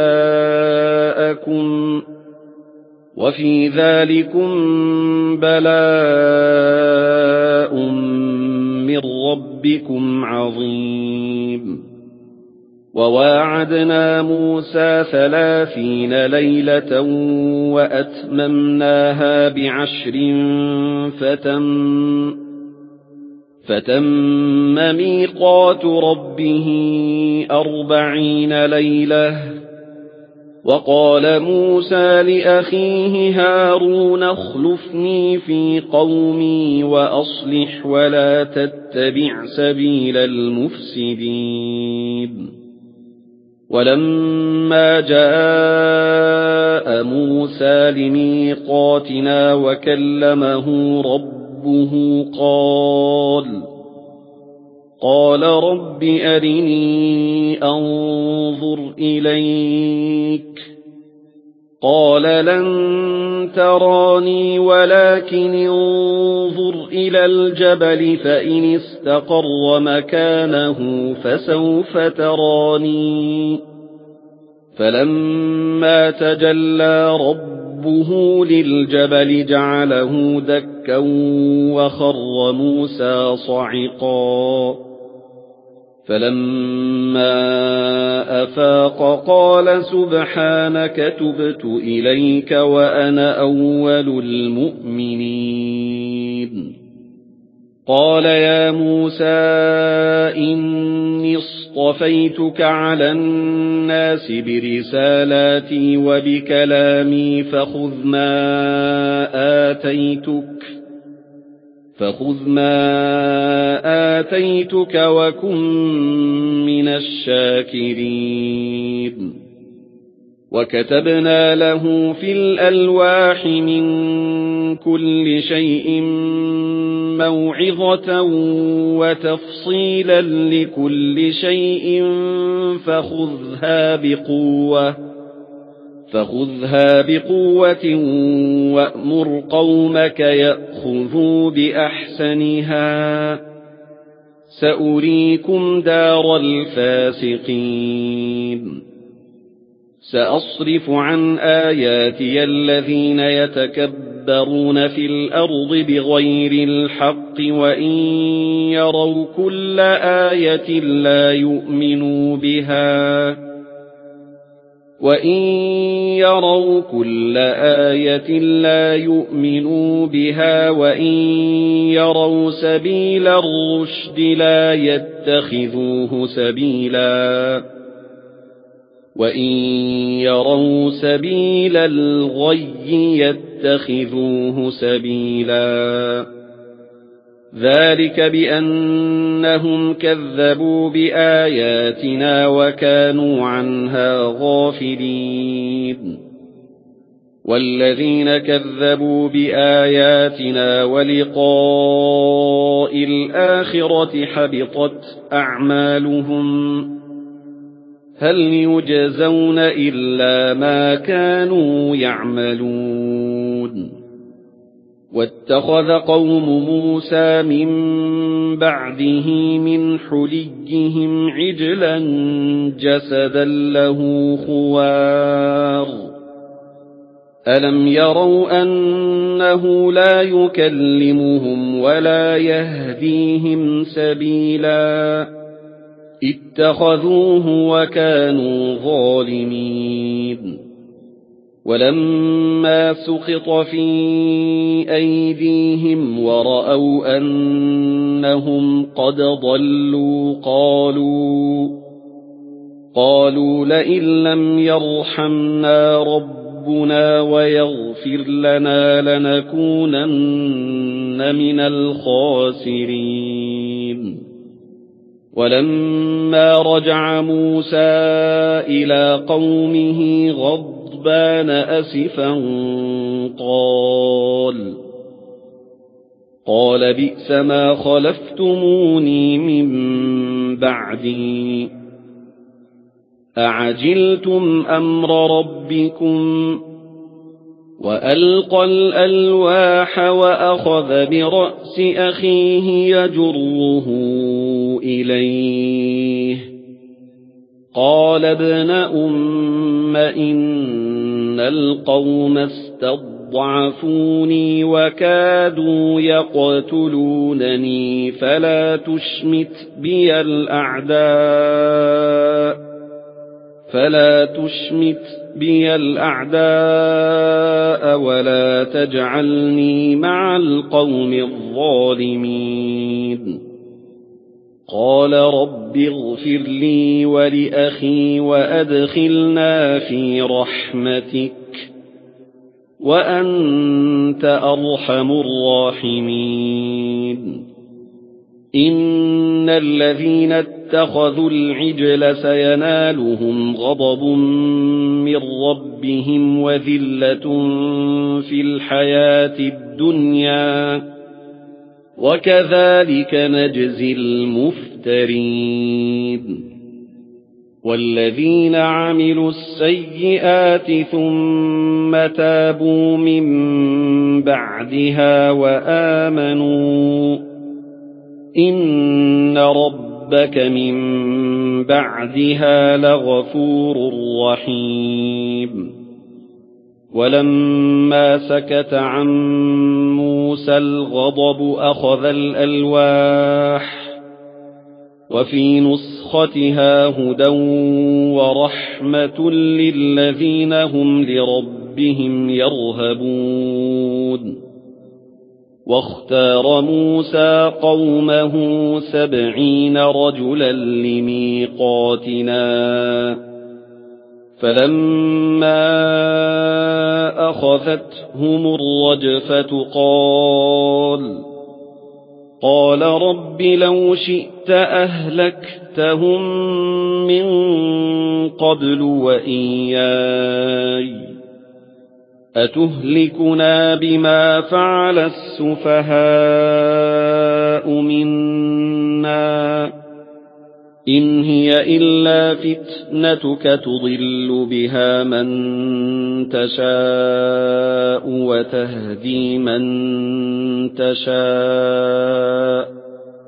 نساءكم وفي ذلكم بلاء من ربكم عظيم وواعدنا موسى 30 ليلة وأتممناها ب10 فتم ميقات ربه 40 ليلة وقال موسى لأخيه هارون اخلفني في قومي وأصلح ولا تتبع سبيل المفسدين ولما جاء موسى لميقاتنا وكلمه ربه قال رب أرني أنظر إليك قال لن تراني ولكن انظر إلى الجبل فإن استقر مكانه فسوف تراني فلما تجلى ربه للجبل جعله دكا وخر موسى صعقا فلما أفاق قال سبحانك تبت إليك وأنا أول المؤمنين قال يا موسى إني اصطفيتك على الناس برسالاتي وبكلامي فخذ ما آتيتك وكن من الشاكرين وكتبنا له في الألواح من كل شيء موعظة وتفصيلا لكل شيء فخذها بقوة وأمر قومك يأخذوا بأحسنها سأريكم دار الفاسقين سأصرف عن آياتي الذين يتكبرون في الأرض بغير الحق وإن يروا كل آية لا يؤمنوا بها وإن يروا سبيل الرشد لا يتخذوه سبيلا وإن يروا سبيل الغي يتخذوه سبيلا ذلك بأنهم كذبوا بآياتنا وكانوا عنها غافلين والذين كذبوا بآياتنا ولقاء الآخرة حبطت أعمالهم هل يجزون إلا ما كانوا يعملون واتخذ قوم موسى من بعده من حليهم عجلا جسدا له خوار ألم يروا أنه لا يكلمهم ولا يهديهم سبيلا اتخذوه وكانوا ظالمين ولما سقط في أيديهم ورأوا أنهم قد ضلوا قالوا لئن لم يرحمنا ربنا ويغفر لنا لنكونن من الخاسرين ولما رجع موسى إلى قومه غضبان أسفا قال بئس ما خلفتموني من بعدي أعجلتم أمر ربكم وألقى الألواح وأخذ برأس أخيه يجره إليه قال ابن أم إن القوم استضعفوني وكادوا يقتلونني فلا تشمت بي الأعداء ولا تجعلني مع القوم الظالمين قال رب اغفر لي ولأخي وأدخلنا في رحمتك وأنت أرحم الراحمين إن الذين اتخذوا العجل سينالهم غضب من ربهم وذلة في الحياة الدنيا وكذلك نجزي المفترين والذين عملوا السيئات ثم تابوا من بعدها وآمنوا إن ربك من بعدها لغفور رحيم ولما سكت عن موسى الغضب أخذ الألواح وفي نسختها هدى ورحمة للذين هم لربهم يرهبون واختار موسى قومه 70 رجلا لميقاتنا فلما أخذتهم الرجفة قال رب لو شئت أهلكتهم من قبل وإياي أتهلكنا بما فعل السفهاء منا إن هي إلا فتنتك تضل بها من تشاء وتهدي من تشاء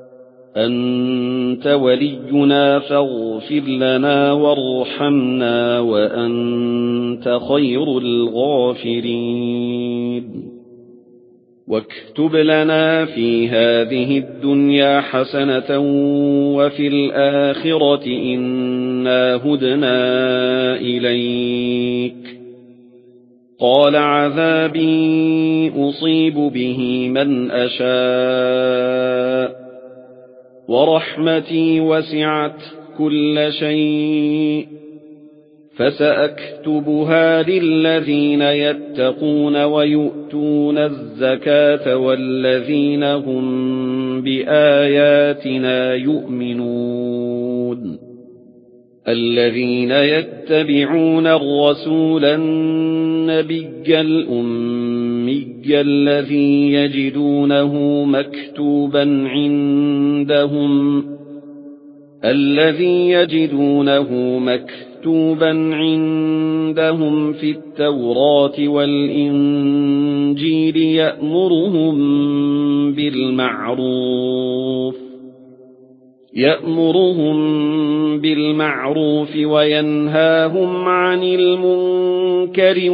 أنت ولينا فاغفر لنا وارحمنا وأنت خير الغافرين واكتب لنا في هذه الدنيا حسنة وفي الآخرة إنا هدنا إليك قال عذابي أصيب به من أشاء ورحمتي وسعت كل شيء فسأكتبها للذين يتقون ويؤتون الزكاة والذين هم بآياتنا يؤمنون الذين يتبعون الرسول النبي الأمي الذي يجدونه مكتوبا عندهم في التوراة والإنجيل يأمرهم بالمعروف وينهاهم عن المنكر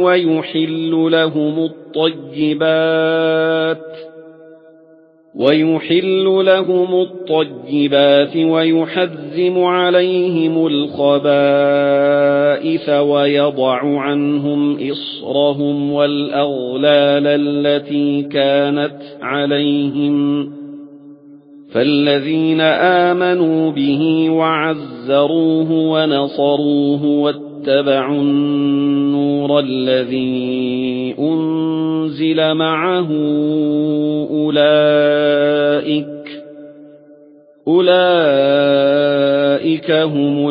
ويحل لهم الطيبات ويحرم عليهم الخبائث ويضع عنهم إصرهم والأغلال التي كانت عليهم فالذين آمنوا به وعزروه ونصروه واتبعوا النور الذي أنزل معه أولئك هم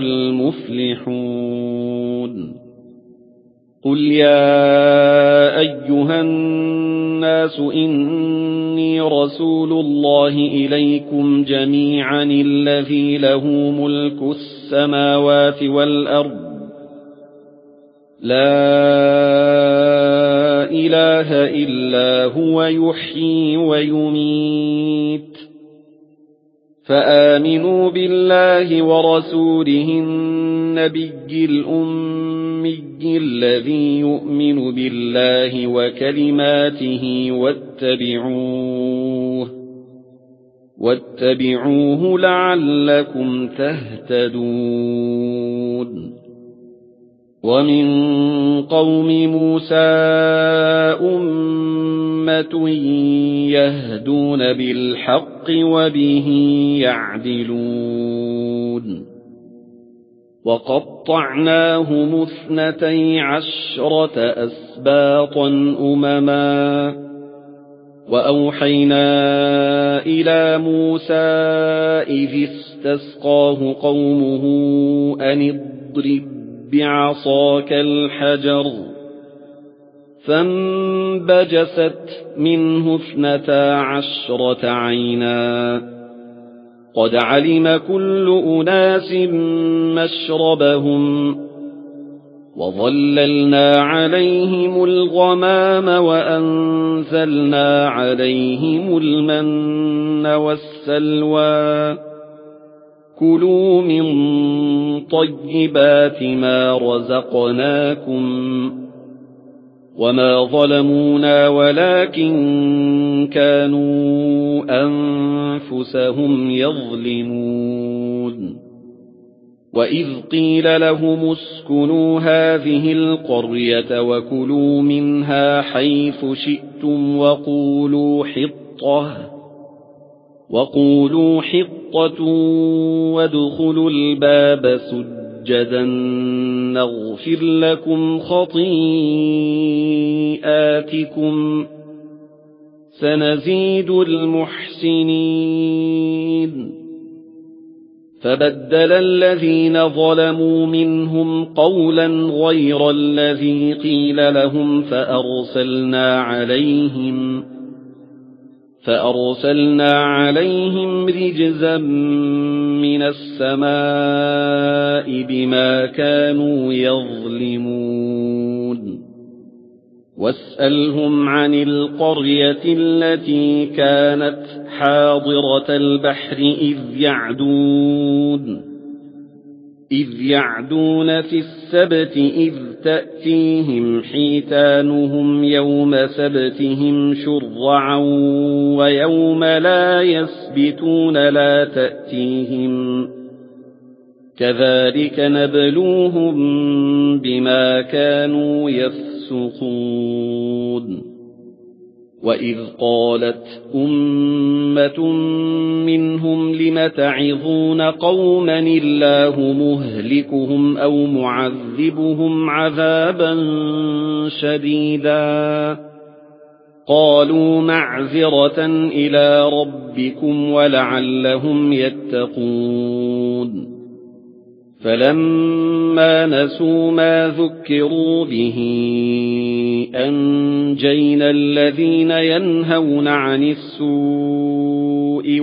المفلحون قل يا أيها الناس إني رسول الله إليكم جميعا الذي له ملك السماوات والأرض لا إله إلا هو يحيي ويميت فآمنوا بالله ورسوله النبي الأمي الذي يؤمن بالله وكلماته واتبعوه لعلكم تهتدون ومن قوم موسى أمة يهدون بالحق وبه يعدلون وقطعناهم 12 أسباطا أمما وأوحينا إلى موسى إذ استسقاه قومه أن اضرب بعصاك الحجر فانبجست منه 12 عينا قد علم كل أناس مشربهم وظللنا عليهم الغمام وأنزلنا عليهم المن والسلوى كلوا من طيبات ما رزقناكم وما ظلمونا ولكن كانوا أنفسهم يظلمون وإذ قيل لهم اسكنوا هذه القرية وكلوا منها حيث شئتم وقولوا حطة وادخلوا الباب سجدا نغفر لكم خطيئاتكم سنزيد المحسنين فبدل الذين ظلموا منهم قولا غير الذي قيل لهم فأرسلنا عليهم رجزا من السماء بما كانوا يظلمون واسألهم عن القرية التي كانت حاضرة البحر إذ يعدون في السبت إذ تأتيهم حيتانهم يوم سبتهم شرعا ويوم لا يسبتون لا تأتيهم كذلك نبلوهم بما كانوا يفسقون وإذ قالت أمة منهم لم تعظون قوما الله مهلكهم أو معذبهم عذابا شديدا قالوا معذرة إلى ربكم ولعلهم يتقون فلما نسوا ما ذكروا به أنجينا الذين ينهون عن السوء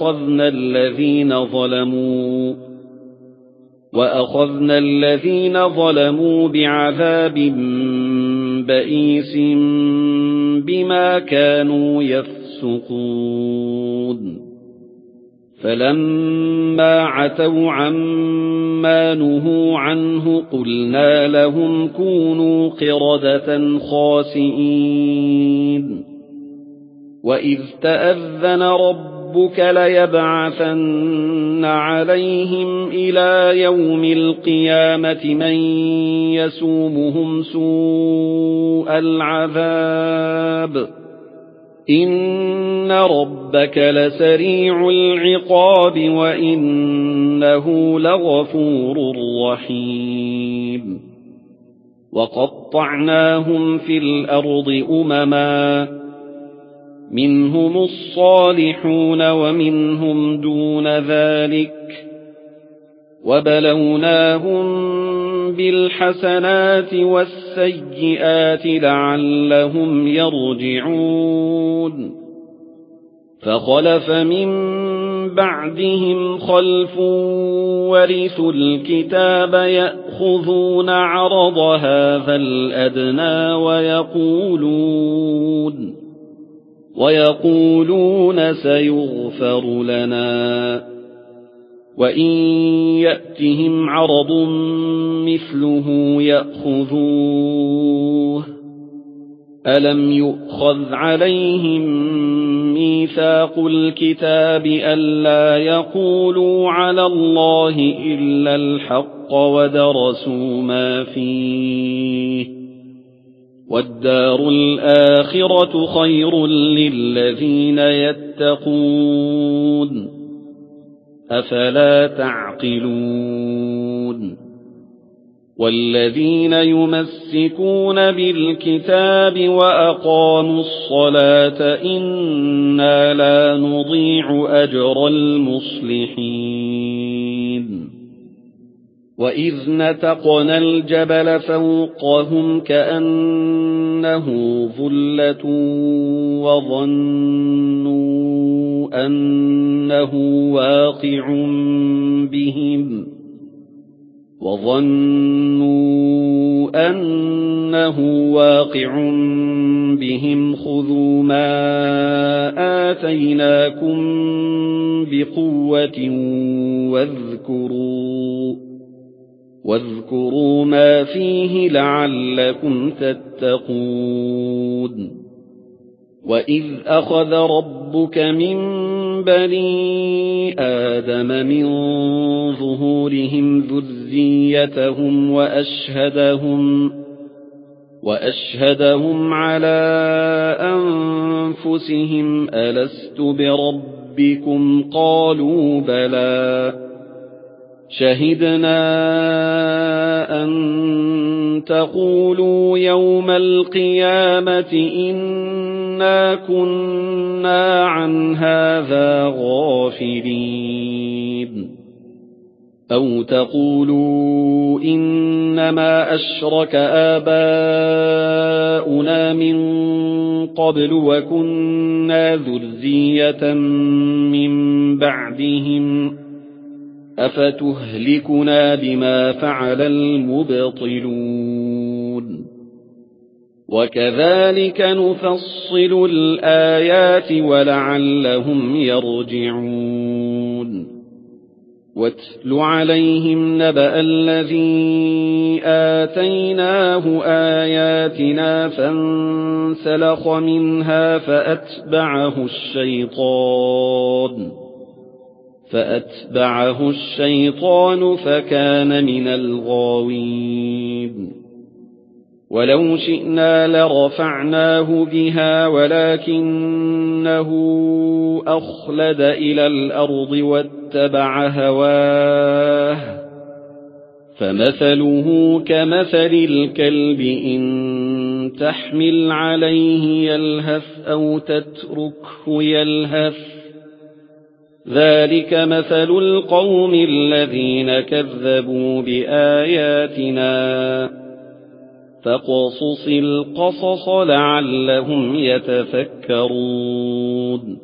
وأخذنا الذين ظلموا بعذاب بئيس بما كانوا يفسقون فلما عتوا عما نهوا عنه قلنا لهم كونوا قردة خاسئين وإذ تأذن ربك ليبعثن عليهم إلى يوم القيامة من يسومهم سوء العذاب إن ربك لسريع العقاب وإنه لغفور رحيم وقطعناهم في الأرض أمما منهم الصالحون ومنهم دون ذلك وبلوناهم بالحسنات والسيئات لعلهم يرجعون فخلف من بعدهم خلف ورثوا الكتاب يأخذون عرض هذا الأدنى ويقولون سيغفر لنا وإن يأتهم عرض مثله يأخذوه ألم يؤخذ عليهم ميثاق الكتاب ألا يقولوا على الله إلا الحق ودرسوا ما فيه والدار الآخرة خير للذين يتقون أفلا تعقلون والذين يمسكون بالكتاب وأقاموا الصلاة إنا لا نضيع أجر المصلحين وإذ نتقنا الجبل فوقهم كأنه ظلة وظنوا أنه واقع بهم خذوا ما آتيناكم بقوة واذكروا ما فيه لعلكم تتقون وإذ أخذ ربك من بني آدم من ظهورهم ذريتهم وأشهدهم على أنفسهم ألست بربكم قالوا بلى شهدنا أن تقولوا يوم القيامة إنا كنا عن هذا غافلين أو تقولوا إنما أشرك آباؤنا من قبل وكنا ذرية من بعدهم أفتهلكنا بما فعل المبطلون وكذلك نفصل الآيات ولعلهم يرجعون واتل عليهم نبأ الذي آتيناه آياتنا فانسلخ منها فأتبعه الشيطان فكان من الغاوين ولو شئنا لرفعناه بها ولكنه أخلد إلى الأرض واتبع هواه فمثله كمثل الكلب إن تحمل عليه يلهث أو تتركه يلهث ذلك مثل القوم الذين كذبوا بآياتنا فاقصص القصص لعلهم يتفكرون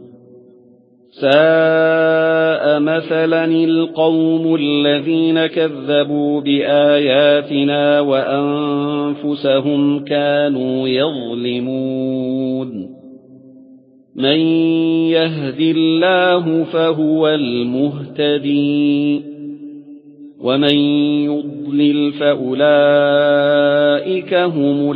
ساء مثلا القوم الذين كذبوا بآياتنا وأنفسهم كانوا يظلمون من يهد الله فهو المهتدي ومن يضلل فأولئك هم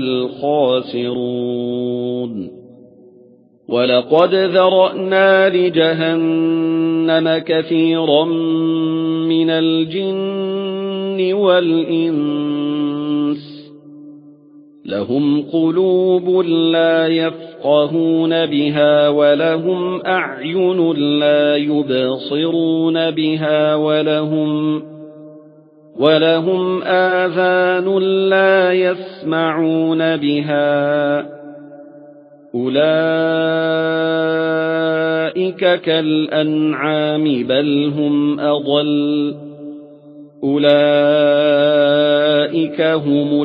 الخاسرون ولقد ذرأنا لجهنم كثيرا من الجن والإنس لهم قلوب لا يفقهون بها ولهم أعين لا يبصرون بها ولهم آذان لا يسمعون بها أولئك كالأنعام بل هم أضل أولئك هم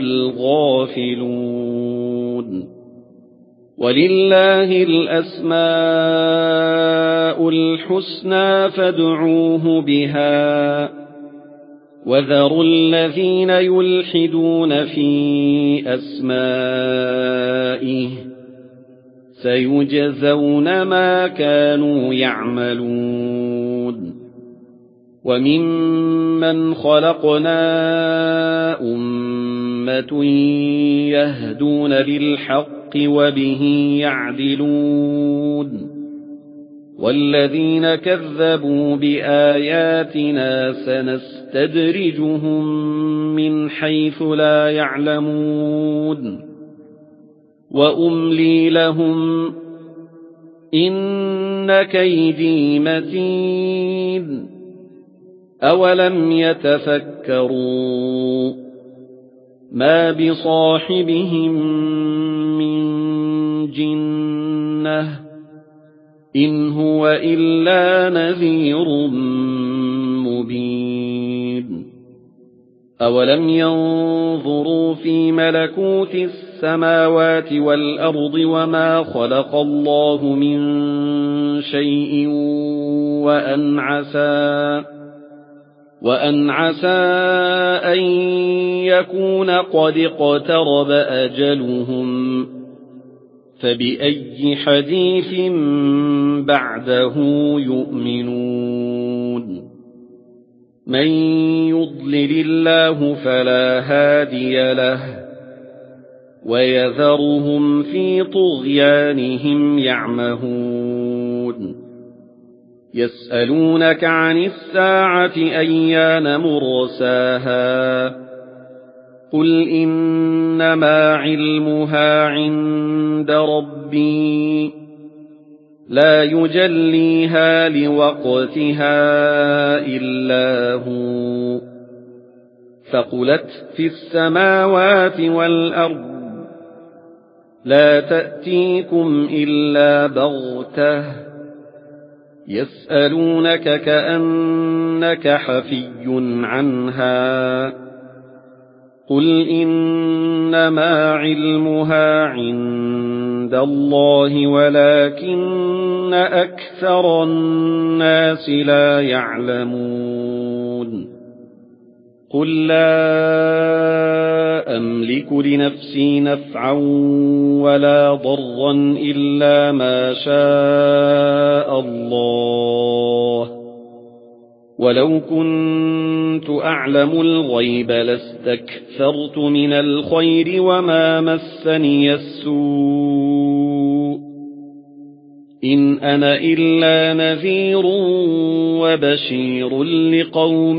الغافلون ولله الأسماء الحسنى فادعوه بها وذروا الذين يلحدون في أسمائه سيجزون ما كانوا يعملون وممن خلقنا أمة يهدون بالحق وبه يعدلون والذين كذبوا بآياتنا سنستدرجهم من حيث لا يعلمون وأملي لهم إن كيدي متين أولم يتفكروا ما بصاحبهم من جنة إن هو إلا نذير مبين أولم ينظروا في ملكوت السماوات والأرض وما خلق الله من شيء وأن عسى أن يكون قد اقترب أجلهم فبأي حديث بعده يؤمنون من يضلل الله فلا هادي له ويذرهم في طغيانهم يعمهون يسألونك عن الساعة أيان مرساها قل إنما علمها عند ربي لا يجليها لوقتها إلا هو ثقلت في السماوات والأرض لا تأتيكم إلا بغتة يسألونك كأنك حفي عنها قل إنما علمها عند الله ولكن أكثر الناس لا يعلمون قل لا أملك لنفسي نفعا ولا ضرا إلا ما شاء الله ولو كنت أعلم الغيب لاستكثرت من الخير وما مسني السوء إن أنا إلا نذير وبشير لقوم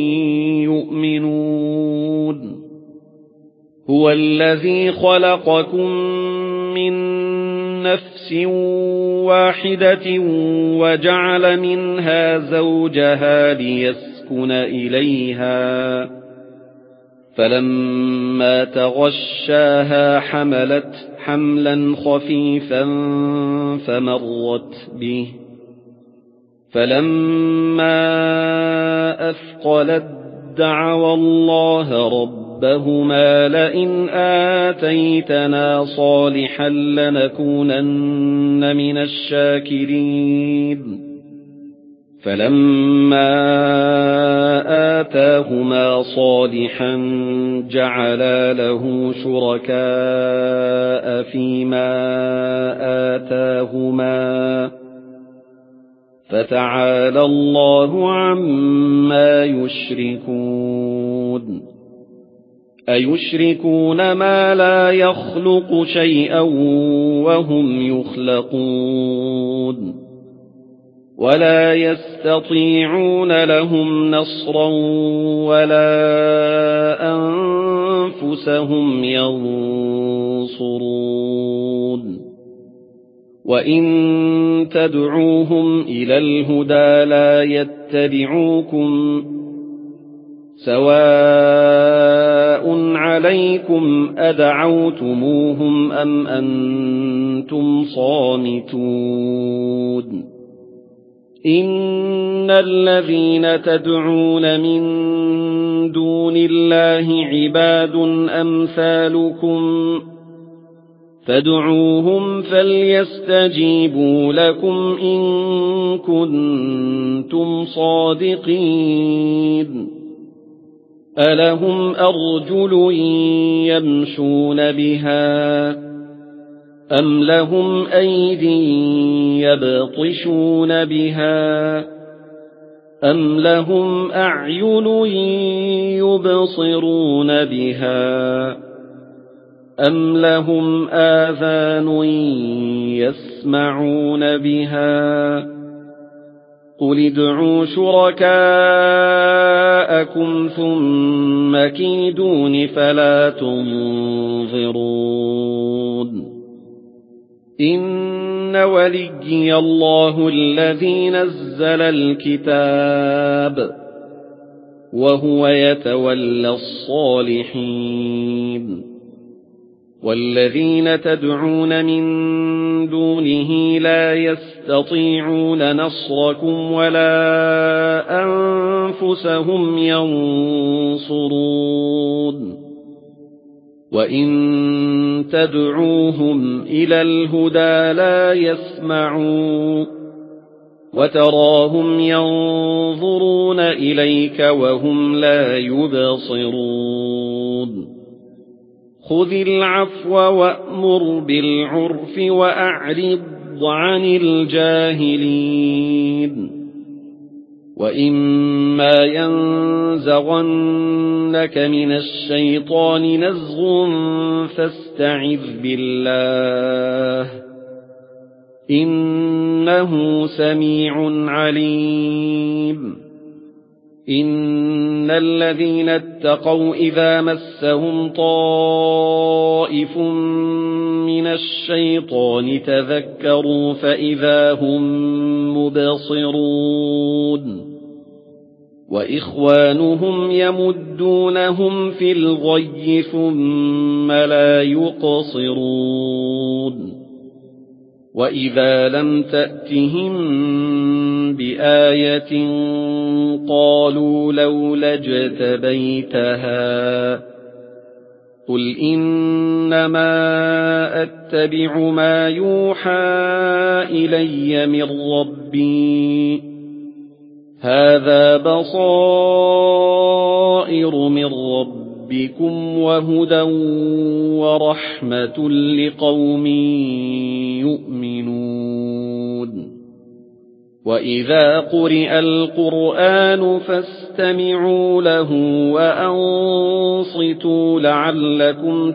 يؤمنون هو الذي خلقكم من نفس واحدة وجعل منها زوجها ليسكن إليها فلما تغشاها حملت حملا خفيفا فمرت به فلما أثقلت دعوا الله ربهما لئن آتيتنا صالحا لنكونن من الشاكرين فلما آتاهما صالحا جعلا له شركاء فيما آتاهما فتعالى الله عما يشركون أيشركون ما لا يخلق شيئا وهم يخلقون ولا يستطيعون لهم نصرا ولا أنفسهم ينصرون وإن تدعوهم إلى الهدى لا يتبعوكم سواء عليكم أدعوتموهم أم أنتم صامتون إن الذين تدعون من دون الله عباد أمثالكم فادعوهم فليستجيبوا لكم إن كنتم صادقين ألهم أرجل يمشون بها أم لهم أيد يبطشون بها أم لهم أعين يبصرون بها أم لهم آذان يسمعون بها قل ادعوا شركاءكم ثم كيدون فلا تنظرون إن وليي الله الذي نزل الكتاب وهو يتولى الصالحين والذين تدعون من دونه لا يستطيعون نصركم ولا أنفسهم ينصرون وإن تدعوهم إلى الهدى لا يسمعون وتراهم ينظرون إليك وهم لا يبصرون خذ العفو وأمر بالعرف وأعرض عن الجاهلين وإما ينزغنك من الشيطان نزغ فاستعذ بالله إنه سميع عليم إن الذين اتقوا إذا مسهم طائف من الشيطان تذكروا فإذا هم مبصرون وإخوانهم يمدونهم في الغي ثم لا يقصرون وإذا لم تأتهم بآية قالوا لولا اجتبيتها قل إنما أتبع ما يوحى إلي من ربي هذا بصائر من ربكم وهدى ورحمة لقوم يؤمنون وإذا قرئ القرآن فاستمعوا له وأنصتوا لعلكم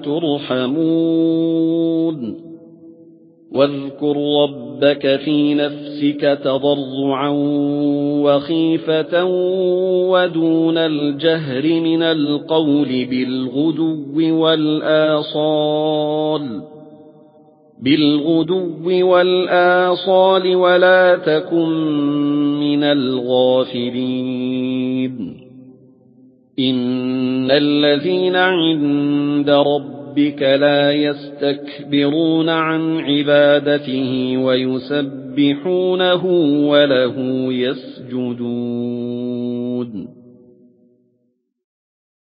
ترحمون واذكر ربك في نفسك تضرعا وخيفة ودون الجهر من القول بالغدو والآصال ولا تكن من الغافلين إن الذين عند ربك لا يستكبرون عن عبادته ويسبحونه يسبحونه وله يسجدون